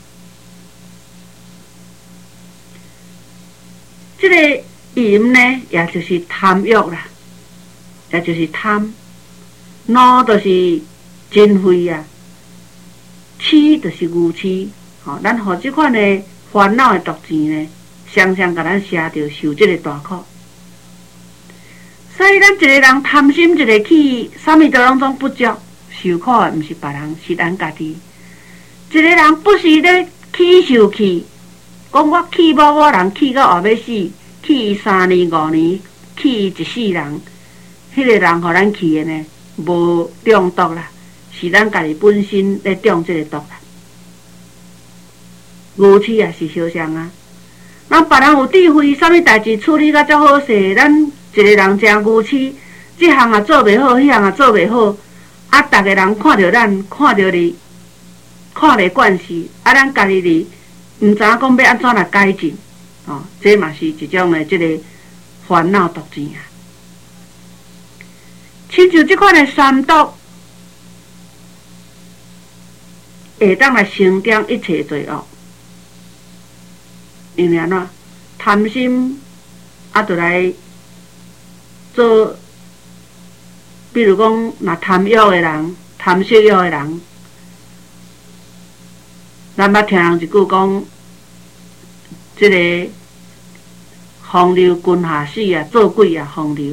这个淫呢，也就是贪欲啦，也就是贪。怒就是真慧啊，痴就是愚痴。吼、哦，咱互即款的烦恼的毒箭呢，常常甲咱写着受这个大苦。所以咱一个人贪心，一个起，啥物都拢总不足，受苦的毋是别人，是咱家己。一个人不是咧起受气，讲我气某某人气到后要死，气三年五年，气一世人，迄、那个人互咱气的呢，无中毒啦，是咱家己本身咧中这个毒啦。愚痴也是相像啊。咱别人有智慧，啥物代志处理甲遮好势，咱一个人真愚痴，这项也做袂好，迄项也做袂好，啊，逐个人看着咱，看着你，看咧惯势，啊，咱家己哩，毋知影讲要安怎来改进，哦，这嘛是一种的即个烦恼毒箭啊。亲像即款的三毒，会当来承担一切罪恶。因为安怎贪心，啊，就来做，比如讲，若贪欲的人、贪色欲的人，咱捌听人一句讲，即、这个风流君下死啊，做鬼啊，风流。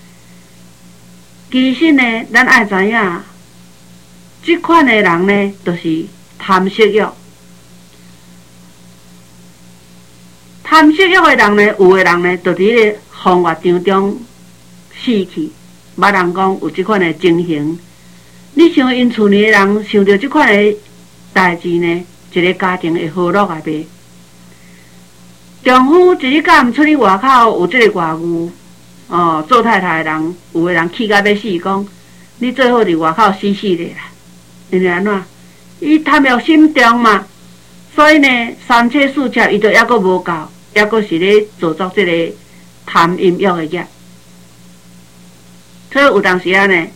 其实呢，咱爱知影，即款的人呢，就是贪色欲。贪色欲的人呢，有的人呢，就伫咧风月场中死去。捌人讲有即款的情形，你想因厝里的人想到即款的代志呢，一个家庭会和乐啊袂？丈夫一日敢毋出去外口有即个外遇，哦，做太太的人，有的人气甲要死，讲你最好伫外口死死咧啦。因为安怎？伊贪欲心重嘛，所以呢，三妻四妾伊就抑阁无够。抑阁是咧做作即个贪淫欲的业，所以有当时啊呢，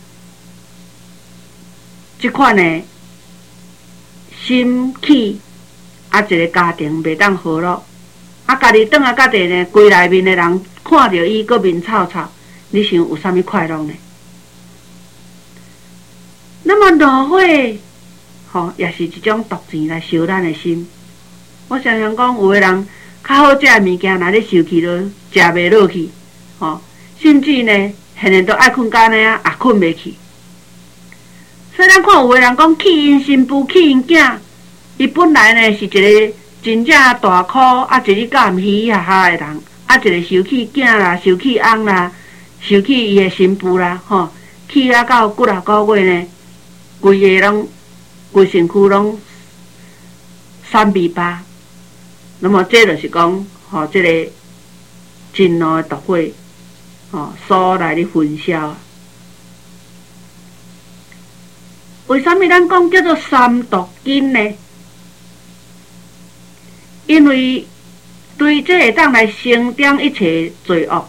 即款的心气啊，一个家庭袂当和乐，啊，家己转啊家己呢，规内面的人看着伊阁面臭臭，你想有啥物快乐呢？那么怒火，吼、哦，也是一种毒箭来烧咱的心。我常常讲，有的人。较好食的物件，若咧受气落，食袂落去，吼、哦，甚至呢，现在都爱困觉呢啊，也困袂去。所以咱看有个人讲，气因新妇，气因囝，伊本来呢是一个真正大苦啊，一日到暗嘻嘻哈哈的人，啊，一个受气囝啦，受气翁啦，受气伊的新妇啦，吼、哦，气啊到几啊个月呢，规个拢，规身躯拢三米八。那么这就是讲，吼、哦，这个真怒的毒火，吼，所来的焚烧。为什么咱讲叫做三毒根呢？因为对这会当来承担一切罪恶，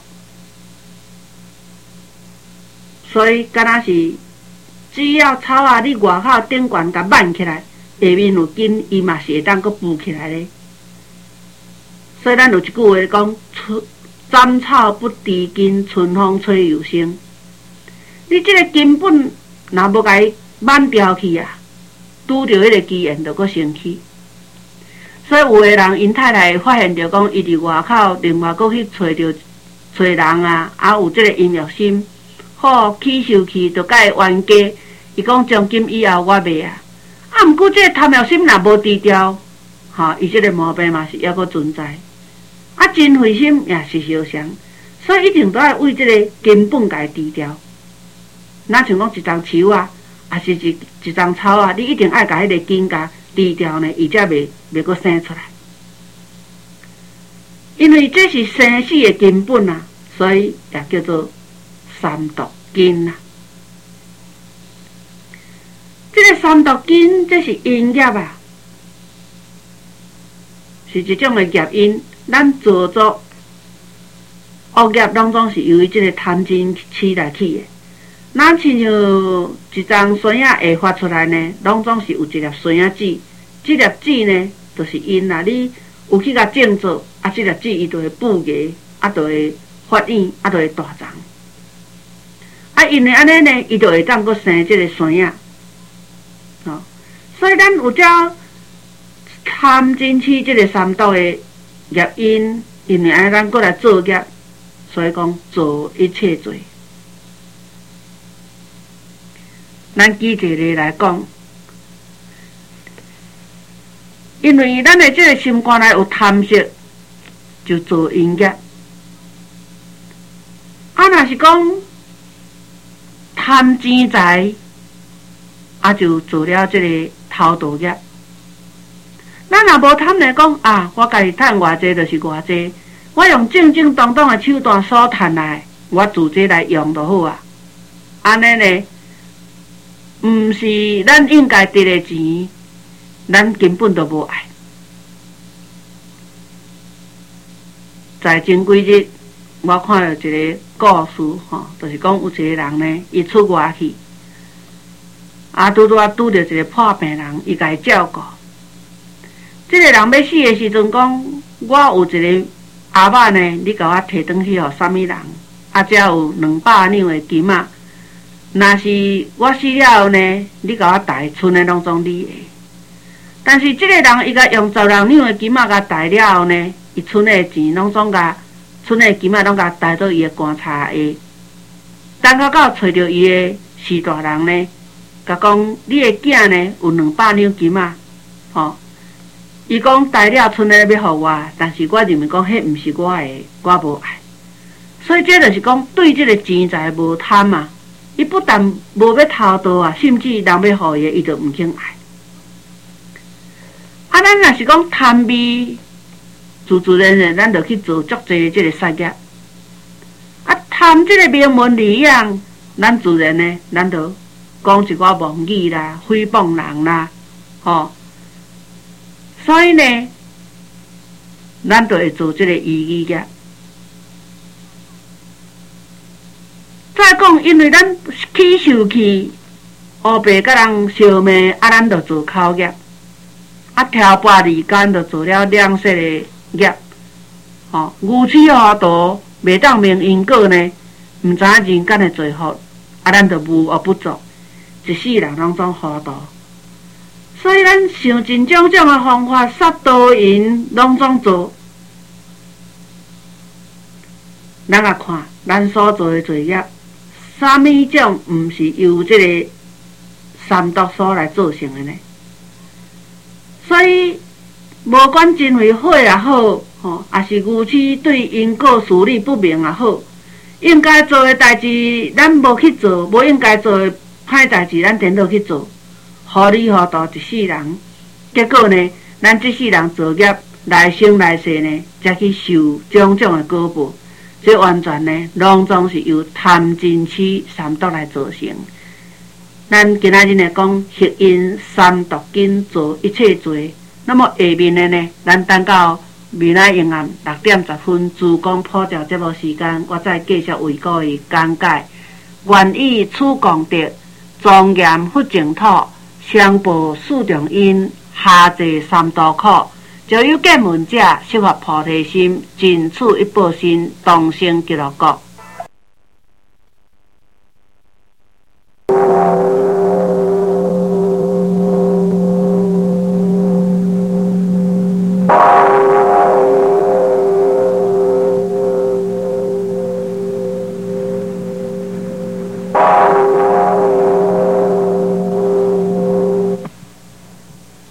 所以敢若是只要草啊，你外口顶悬甲挽起来，下面有根，伊嘛是会当佫浮起来咧。所以咱有一句话讲：斩草不除根，春风吹又生。你这个根本若无甲伊挽掉去啊， 拄着迄个机缘，就搁生气。所以有个人因太太发现着讲，伊伫外口另外搁去找着找人啊，啊有即个音乐心，好起受气，就甲伊冤家。伊讲从今以后我袂啊，啊毋过即个贪欲心若无低调，吼，伊即个毛病嘛是还阁存在。啊，真慧心也是相像，所以一定都要为即个根本家低调。若像讲一丛树啊，也是一一丛草啊，你一定爱甲迄个根家低调呢，伊才袂袂阁生出来。因为这是生死的根本啊，所以也叫做三毒根啊。这个三毒根，这是因业啊，是一种的业因。咱做作恶业当中是由于这个贪嗔痴来起的。咱亲像一丛酸仔会发出来呢，当中是有一粒酸仔籽，这粒籽呢，就是因啊，你有去甲种做，啊，这粒籽伊就会布芽，啊，就会发芽，啊，就会大丛。啊，因为安尼呢，伊就会当阁生这个酸仔。哦，所以咱有只贪嗔痴这个三毒的业因，因为安尼咱过来做业，所以讲做一切罪。咱举一个例来讲，因为咱的这个心肝内有贪色，就做因业。啊，若是讲贪钱财，啊就做了这个偷盗业。咱若无贪来讲啊，我家己趁偌济就是偌济，我用正正当当的手段所赚来，我自己来用就好啊。安尼呢，毋是咱应该得的钱，咱根本都无爱。在前几日，我看到一个故事，吼，就是讲有一个人呢，伊出外去，啊，拄拄啊拄着一个破病人，伊甲伊照顾。这个人要死的时阵，讲我有一个阿嬷呢，你甲我摕转去互啥物人？啊，才有两百两的金仔。若是我死了后呢，你甲我带村的拢总你的。但是这个人伊甲用十六两的金仔甲带了后呢，伊村的钱拢总甲村的金仔拢甲带到伊的棺材下。等到到找着伊的四大人呢，甲讲你的囝呢有两百两金仔，吼。伊讲带了村的要互我，但是我认为讲迄毋是我的，我无爱。所以这就是讲对这个钱财无贪嘛。伊不但无要偷盗啊，甚至人要互伊，伊就毋肯爱。啊，咱若是讲贪味，自自然然咱就去做足济这个杀业。啊，贪这个名闻利养，咱自然呢，咱就讲一寡妄语啦、诽谤人啦，吼。所以呢，咱就会做这个异语业。再讲，因为咱起受气，黑白甲人相骂，啊，咱就做口业，啊，挑拨离间，就做了两色的业。吼，愚痴糊涂，袂当明因果呢，毋知影人间的罪福，啊，咱就无恶不作，一世人拢总糊涂。所以咱想尽种种的方法，杀多因拢总做。咱来看咱所做的罪业，啥物种毋是由这个三毒所来造成的呢？所以无管真为好也好，吼，也是愚痴对因果事理不明也好，应该做的代志咱无去做，无应该做的歹代志咱颠倒去做。糊里糊涂一世人，结果呢，咱这世人造业来生来世呢，才去受种种的果报。这完全呢，拢总是由贪嗔痴三毒来造成。咱今仔日呢讲黑因三毒根做一切罪，那么下面的呢，咱等到明仔阴暗六点十分主讲普调节目时间，我再继续为各位讲解。愿以此功德，庄严佛净土。相报四重因，下济三毒苦。就有见闻者，适合菩提心，尽此一报身，同生极乐国。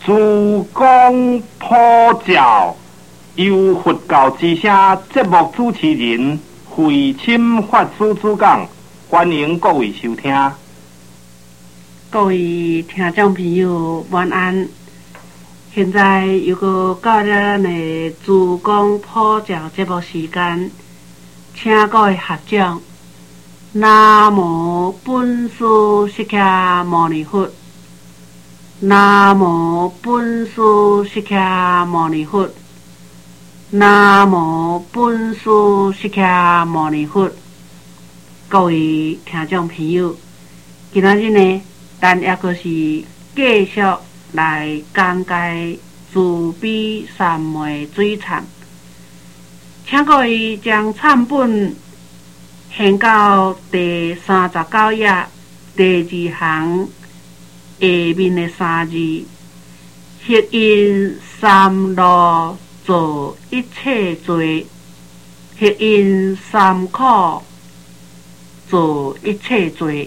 主公普照，由佛教之声节目主持人慧钦法师主讲，欢迎各位收听。 各位听众朋友，晚安。现在又搁到了咱的主讲普照节目时间，请各位合掌。南无本师释迦牟尼佛。南无本师释迦牟尼佛。南无本师释迦牟尼佛。各位听众朋友，今仔日呢，咱也阁是继续来讲解慈悲三昧水忏，请各位将忏本献到第三十九页第二行下面的三字：黑因三路做一切罪，黑因三苦做一切罪。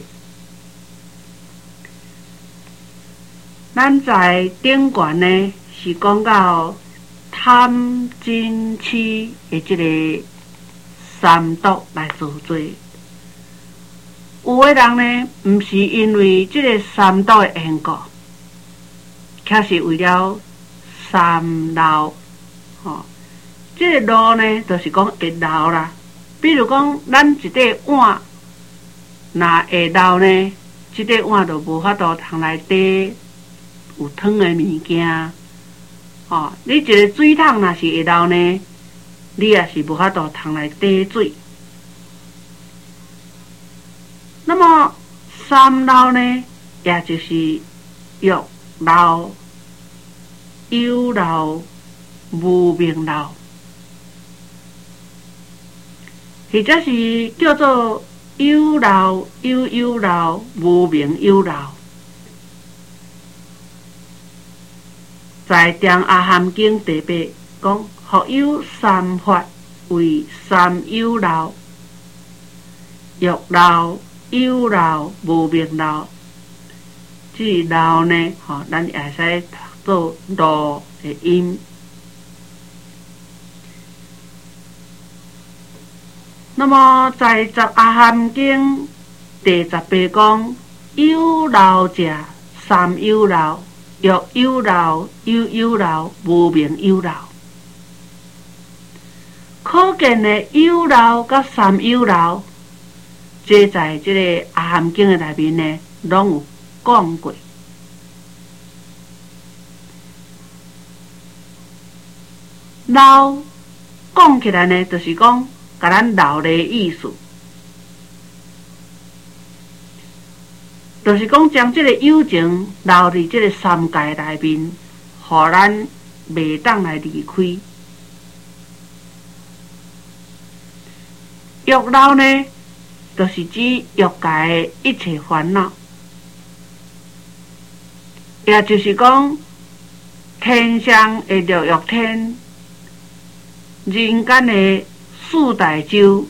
咱在顶段呢是讲到贪嗔痴的这个三毒来造罪。有的人呢，毋是因为这个三毒的缘故，却是为了三漏。吼，这个漏呢，就是讲会漏啦。比如讲，咱一块碗，若会漏呢，这块碗就无法度通内底有汤的物件。吼，你一个水桶若是会漏呢，你也是无法度通内底水。那么三漏呢，也就是欲漏、忧漏、无明漏，或者是叫做忧漏、忧忧漏、无明忧漏。在《定阿含经》第八讲，复有三法为三忧漏：欲漏、忧漏、无明漏。这漏呢，吼，咱也使做路的音。那么在《十阿含经》第十八讲，忧漏者三忧漏。欲忧漏、忧忧漏、无明忧漏，可见的忧漏甲三忧漏，这在这个阿含经的内面呢，拢有讲过。漏讲起来呢，就是讲甲咱漏的意思，就是讲将这个友情留伫这个三界内面，互咱袂当来离开。欲漏呢，就是指欲界的一切烦恼，也就是讲天上的六欲天，人间的四大洲，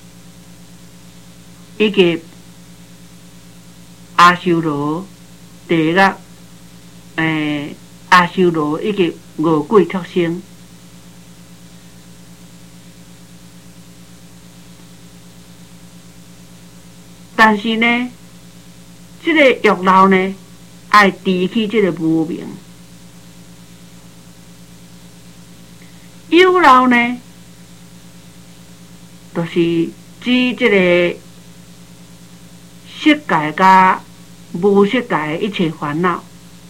以及阿修罗、地狱、诶阿修罗以及五鬼畜生，但是呢，这个欲漏呢，爱除去这个无明；忧漏呢，就是指这个色界甲无色界一切烦恼，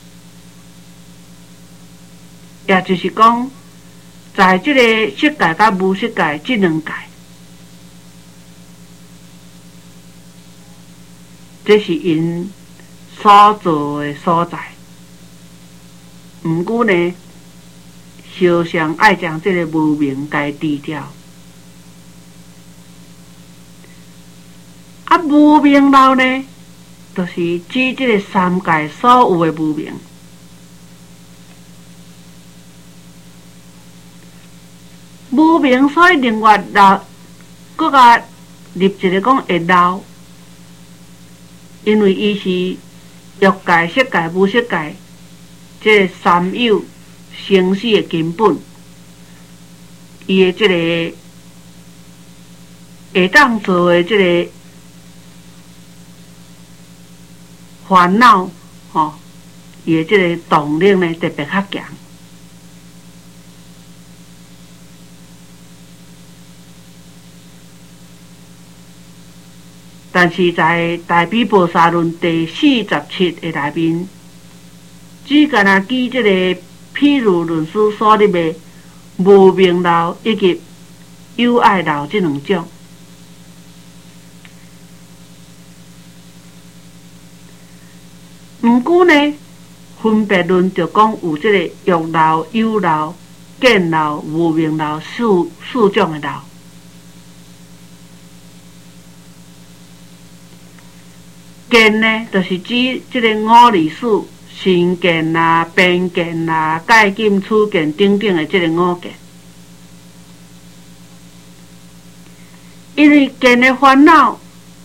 也就是讲，在这个色界甲无色界这两界，这是因所做的所在。毋过呢，烧香爱将这个无明该除掉。啊，无明漏呢，就是指这个三界所有的无明。无明所以另外漏，搁甲入一个讲会漏，因为伊是欲界、色界、无色界这个三有生死的根本，伊的这个会当做的这个烦恼，吼，伊的这个动力呢特别较强。但是在《大悲菩萨论》第四十七的内面，只干那举这个譬如论师所立的无明漏以及有爱漏这两种。毋过呢，分别论就讲有这个欲漏、有漏、见漏、无明漏四四种的漏。见呢，就是指即个五理数、身见啦、边见啦、界境、处见等等的即个五见。因为见的烦恼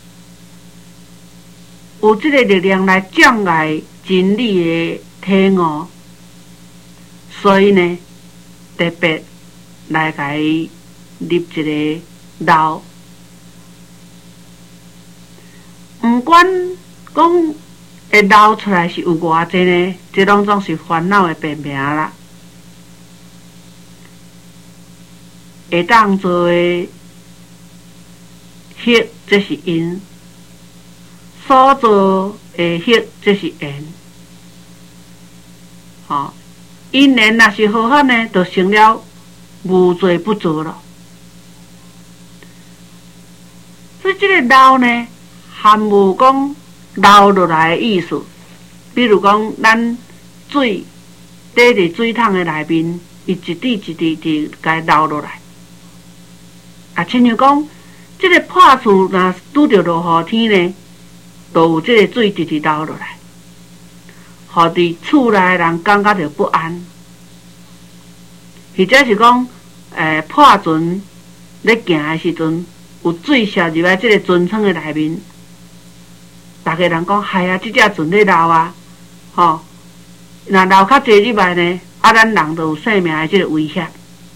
有即个力量来障碍真理的体悟，所以呢，特别来甲伊立一个漏。毋管讲会漏出来是有偌济呢，这拢总是烦恼的别名啦。会当做的迄，这是因；所做的迄，这是缘。吼、哦，因缘若是好好呢，就成了无罪不做了。所以这个漏呢，含有讲流落来的意思，比如讲咱水滴伫水桶的内面，伊一滴一滴滴该流落来。啊，亲像讲，即、这个破厝若拄着落雨天呢，就有即个水直直流落来，互伫厝内的人感觉着不安。或者是讲，诶、呃，破船咧行的时阵，有水射入来即个船舱的内面。逐个人讲，嗨啊，即只船咧流啊，吼，若流较济入来呢，啊，咱人就有性命的即个威胁。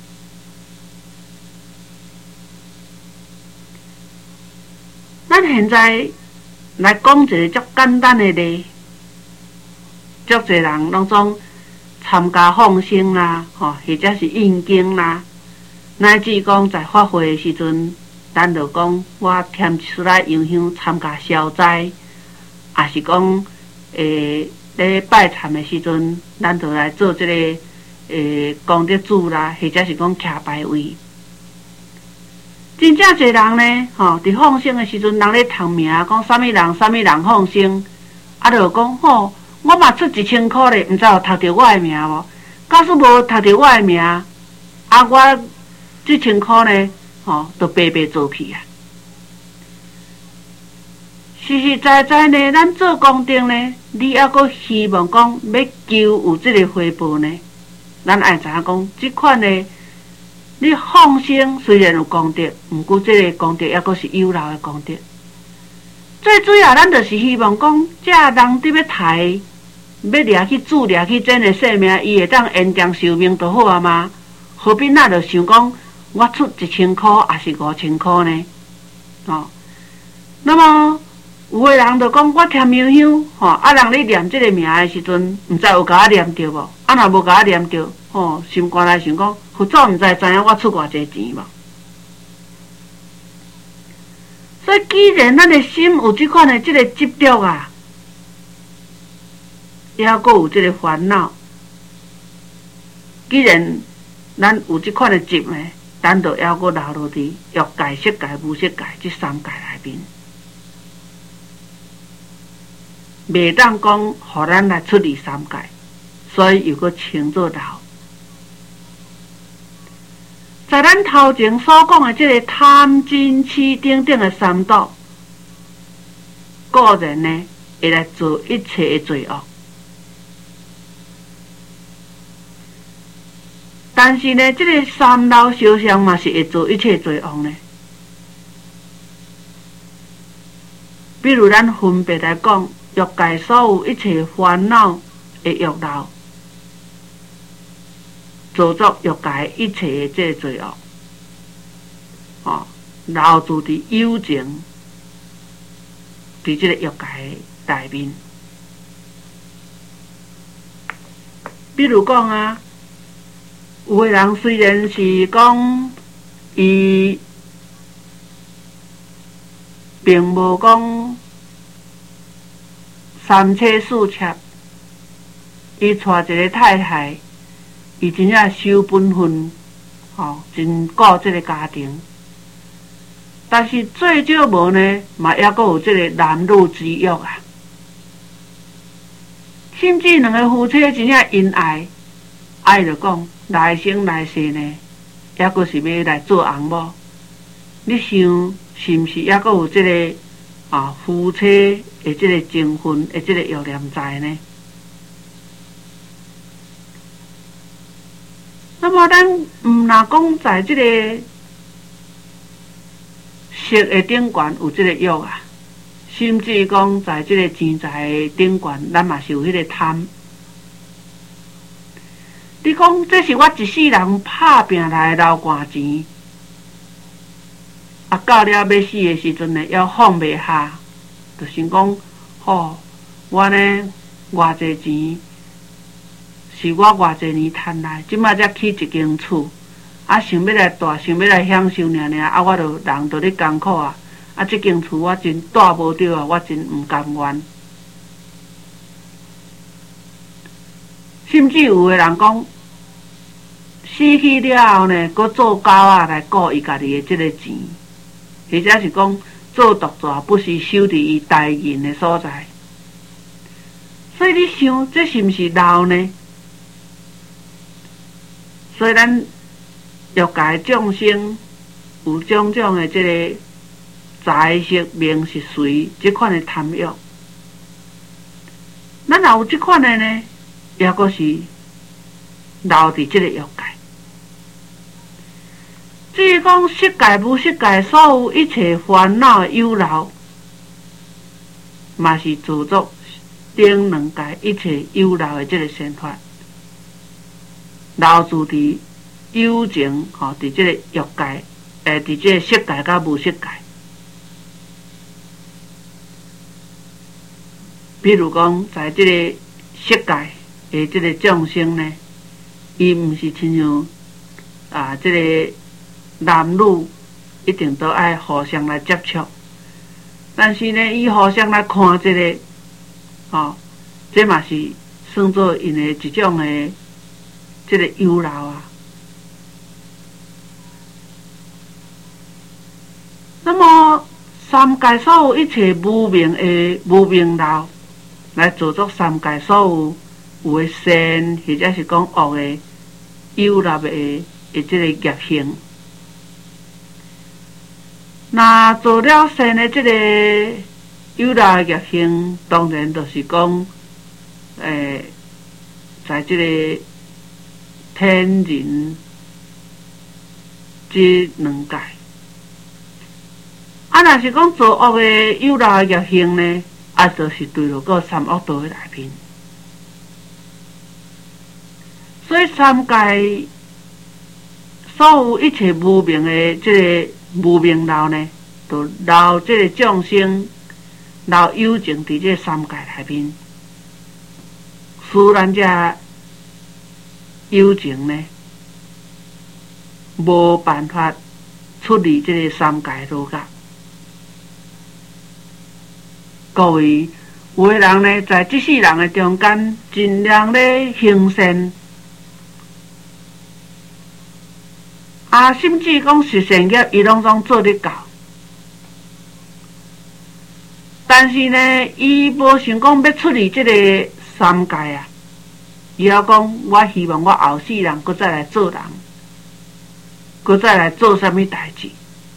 咱现在来讲一个足简单的例，足侪人拢总参加放生啦，吼，或者是印经啦，乃至讲在法会的时阵，咱就讲我添出来洋香参加消灾。也是讲，诶、欸，咧拜忏的时阵，咱就来做这个诶功德主啦，或者是讲徛牌位。真正侪人呢，吼，伫放生的时阵，人咧读名，讲啥物人啥物人放生，啊，就讲吼，我嘛出一千箍咧，毋知有读着我的名无？假使无读着我的名，啊，我这千箍呢，吼，就白白做去啊。实实在在呢，咱做功德呢，你还阁希望讲要求有这个回报呢？咱爱知影讲，这款的你放生虽然有功德，毋过这个功德还阁是有漏的功德。最主要，咱就是希望讲，这人伫要刣，要掠去煮掠去真的性命，伊会当延长寿命就好啊嘛。何必那就想讲，我出一千箍，还是五千箍呢？哦，那么。有的人就讲，我添洋香，吼，啊，人咧念即个名的时阵，毋知有甲我念着无？啊，若无甲我念着，吼，心肝内想讲，佛祖毋知知影我出偌济钱无？所以，既然咱的心有即款的即个执着啊，也还阁有即个烦恼。既然咱有即款的执呢，咱就还阁流落伫欲界、色界、无色界即三界内面。袂当讲，互咱来出离三界，所以又搁称作漏。在咱头前所讲的这个贪、嗔、痴等等的三毒，个人呢会来做一切的罪恶。但是呢，这个三漏相相嘛是会做一切罪恶呢。比如咱分别来讲。欲界所有一切烦恼的欲漏， 做作欲界一切的这罪恶，哦，留住伫有情，伫这个欲界内面。比如讲啊，有个人虽然是讲伊并无讲三妻四妾，伊娶一个太太，伊真正守本分，吼、哦，真顾这个家庭。但是最少无呢，嘛还阁有这个男女之欲啊。甚至两个夫妻真正恩爱，爱就讲来生来世呢，还阁是要来做翁某。你想是毋是还阁有这个啊夫妻的这个情分的这个欲念在呢？那么咱毋若讲在这个色的顶悬有这个欲啊。甚至讲，在这个钱财顶悬，咱嘛是有迄个贪。你讲这是我一世人打拼来的流汗钱，啊，到了要死的时阵呢，要放袂下，就想讲，吼，我呢偌济钱是我偌济年赚来，即摆才起一间厝，啊，想要来住，想要来享受尔尔，啊，我就人就咧艰苦啊。啊！这间厝我真住无着啊，我真毋甘愿。甚至有个人讲，死去了后呢，搁做狗仔来顾伊家己的这个钱，或者是讲做毒蛇，不是守伫伊待人的所在。所以你想，这是毋是闹呢？所以咱欲界众生有种种的这个。财色名食睡这款的贪欲，咱若有这款的呢，也阁是留伫这个欲界。至于讲色界无色界，所有一切烦恼的忧劳，嘛是自作顶两界一切忧劳的这个生法，留住伫有情吼，伫这个欲界，诶，伫这个色界甲无色界。比如讲，在这个色界的这个众生呢，伊毋是亲像啊，这个男女一定都爱互相来接触，但是呢，伊互相来看这个，哦，这嘛是算作因的一种的这个忧劳啊。那么三界所有一切无明的无明劳。来做作三界所有有诶善，或者是讲恶诶有纳诶诶即个业行。那做了善诶即个有纳诶业行，当然就是讲，诶、欸，在即个天人即两界。啊，若是讲做恶诶有纳诶业行呢？啊，就是对落个三恶道的内面，所以三界所有一切无明的这个无明劳呢，就留这个众生留有情伫这三界内面。虽然这有情呢，无办法出离这个三界路角。各位，有个人呢，在这世人的中间，尽量咧行善，啊，甚至讲是善业，伊拢总做得到。但是呢，伊无想讲要出离这个三界啊，伊要讲，我希望我后世人搁再来做人，搁再来做啥物代志。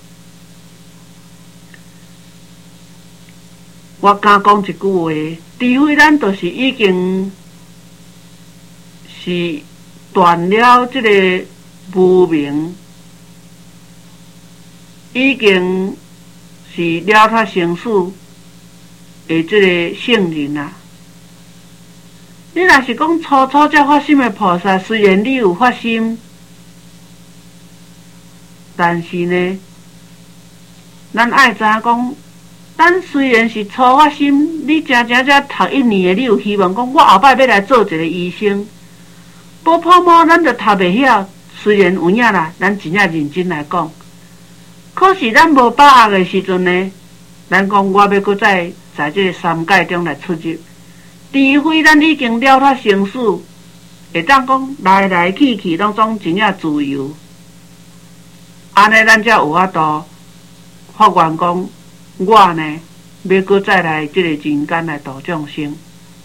我敢讲一句话，除非咱就是已经是断了这个无明，已经是了脱生死的这个圣人啊， 你若是讲初初才发心的菩萨，虽然你有发心，但是呢，咱爱知影讲，咱虽然是初发心，你真正才读一年的，你有希望讲，我后摆要来做一个医生，无泡沫咱就读袂晓。虽然有影啦，咱真正认真来讲，可是咱无把握的时阵呢，咱讲我要搁再在这个三界中来出入，除非咱已经了脱生死，会当讲来来去去拢总真正自由，安尼咱才有法度发愿讲，我呢要搁再来这个人间来度众生。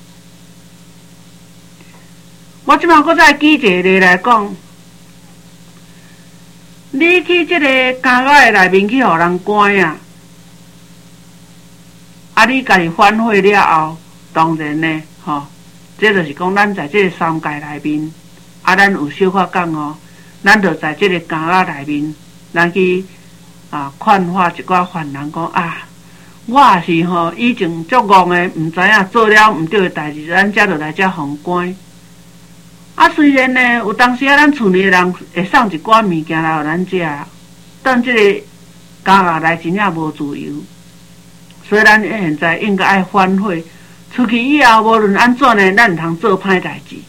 我即摆搁再举一个例来讲。你去这个监狱的内面去，互人关啊！啊，你家己反悔了后，当然呢，吼、哦，这就是讲咱在这个三界内面，啊，咱有小可讲哦，咱就在这个监狱内面，咱去啊劝化一寡犯人讲啊，我也是吼、哦，以前足戆的，毋知影做了毋对的代志，咱才就来遮互关。啊，虽然呢，有当时啊，咱厝里人会送一寡物件来互咱食，但这个监狱内真正无自由，所以咱现在应该爱反悔，出去以后无论安怎呢，咱毋通做歹代志。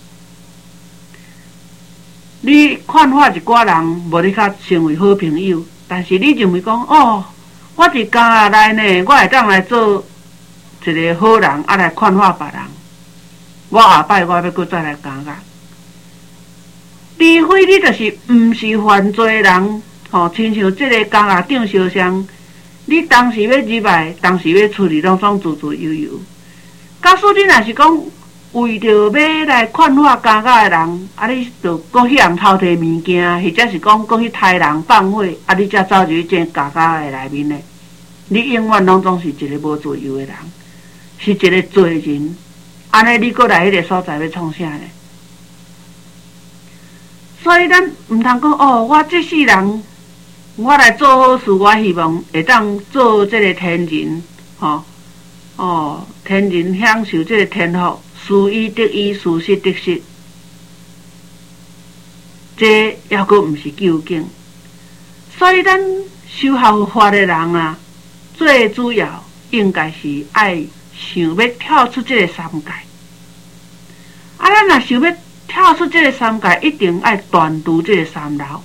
你劝化一寡人，无你较成为好朋友，但是你认为讲哦，我伫监狱内呢，我会当来做一个好人，啊来劝化别人。我下摆我要搁再来监狱，除非你就是毋是犯罪人，吼、哦，亲像这个监狱长烧香，你当时要入来，当时要出去，拢总自自由由。假使你若是讲为着要来劝化监狱的人，啊，你就搁去人偷摕物件，或者是讲搁去杀人放火，啊，你才走入去这监狱的内面呢？你永远拢总是一个无自由的人，是一个罪人。安尼你搁来迄个所在要创啥呢？所以咱毋通讲哦，我这世人我来做好事，我希望会当做这个天人，吼、哦，哦，天人享受这个天福，事依得依，事失得失，这还阁毋是究竟。所以咱修学法的人啊，最主要应该是爱想要跳出这个三界，啊，咱若想要跳出这个三界，一定爱断除这个三牢。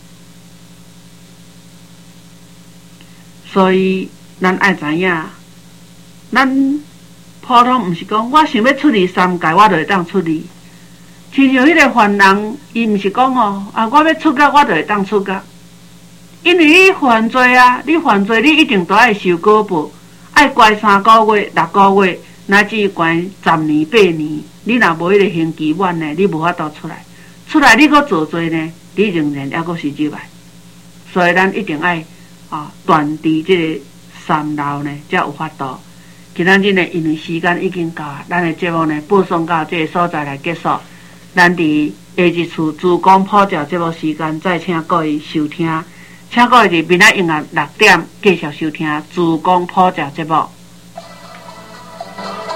所以咱爱知影，咱普通毋是讲我想要出离三界，我就会当出离。亲像迄个犯人，伊毋是讲哦，啊，我要出家，我就会当出家。因为你犯罪啊，你犯罪，你一定都爱受果报。爱关三个月、六个月，乃至关十年、八年，你若无迄个刑期满呢，你无法度出来。出来你搁做罪呢，你仍然还搁是入来。所以咱一定爱啊断除这个三牢呢，才有法度。今仔日呢，因为时间已经到啊，咱的节目呢播送到这个所在来结束。咱伫下一次珠江普照节目时间，再请各位收听。请各位伫明仔日啊六点继续收听珠江普照节目。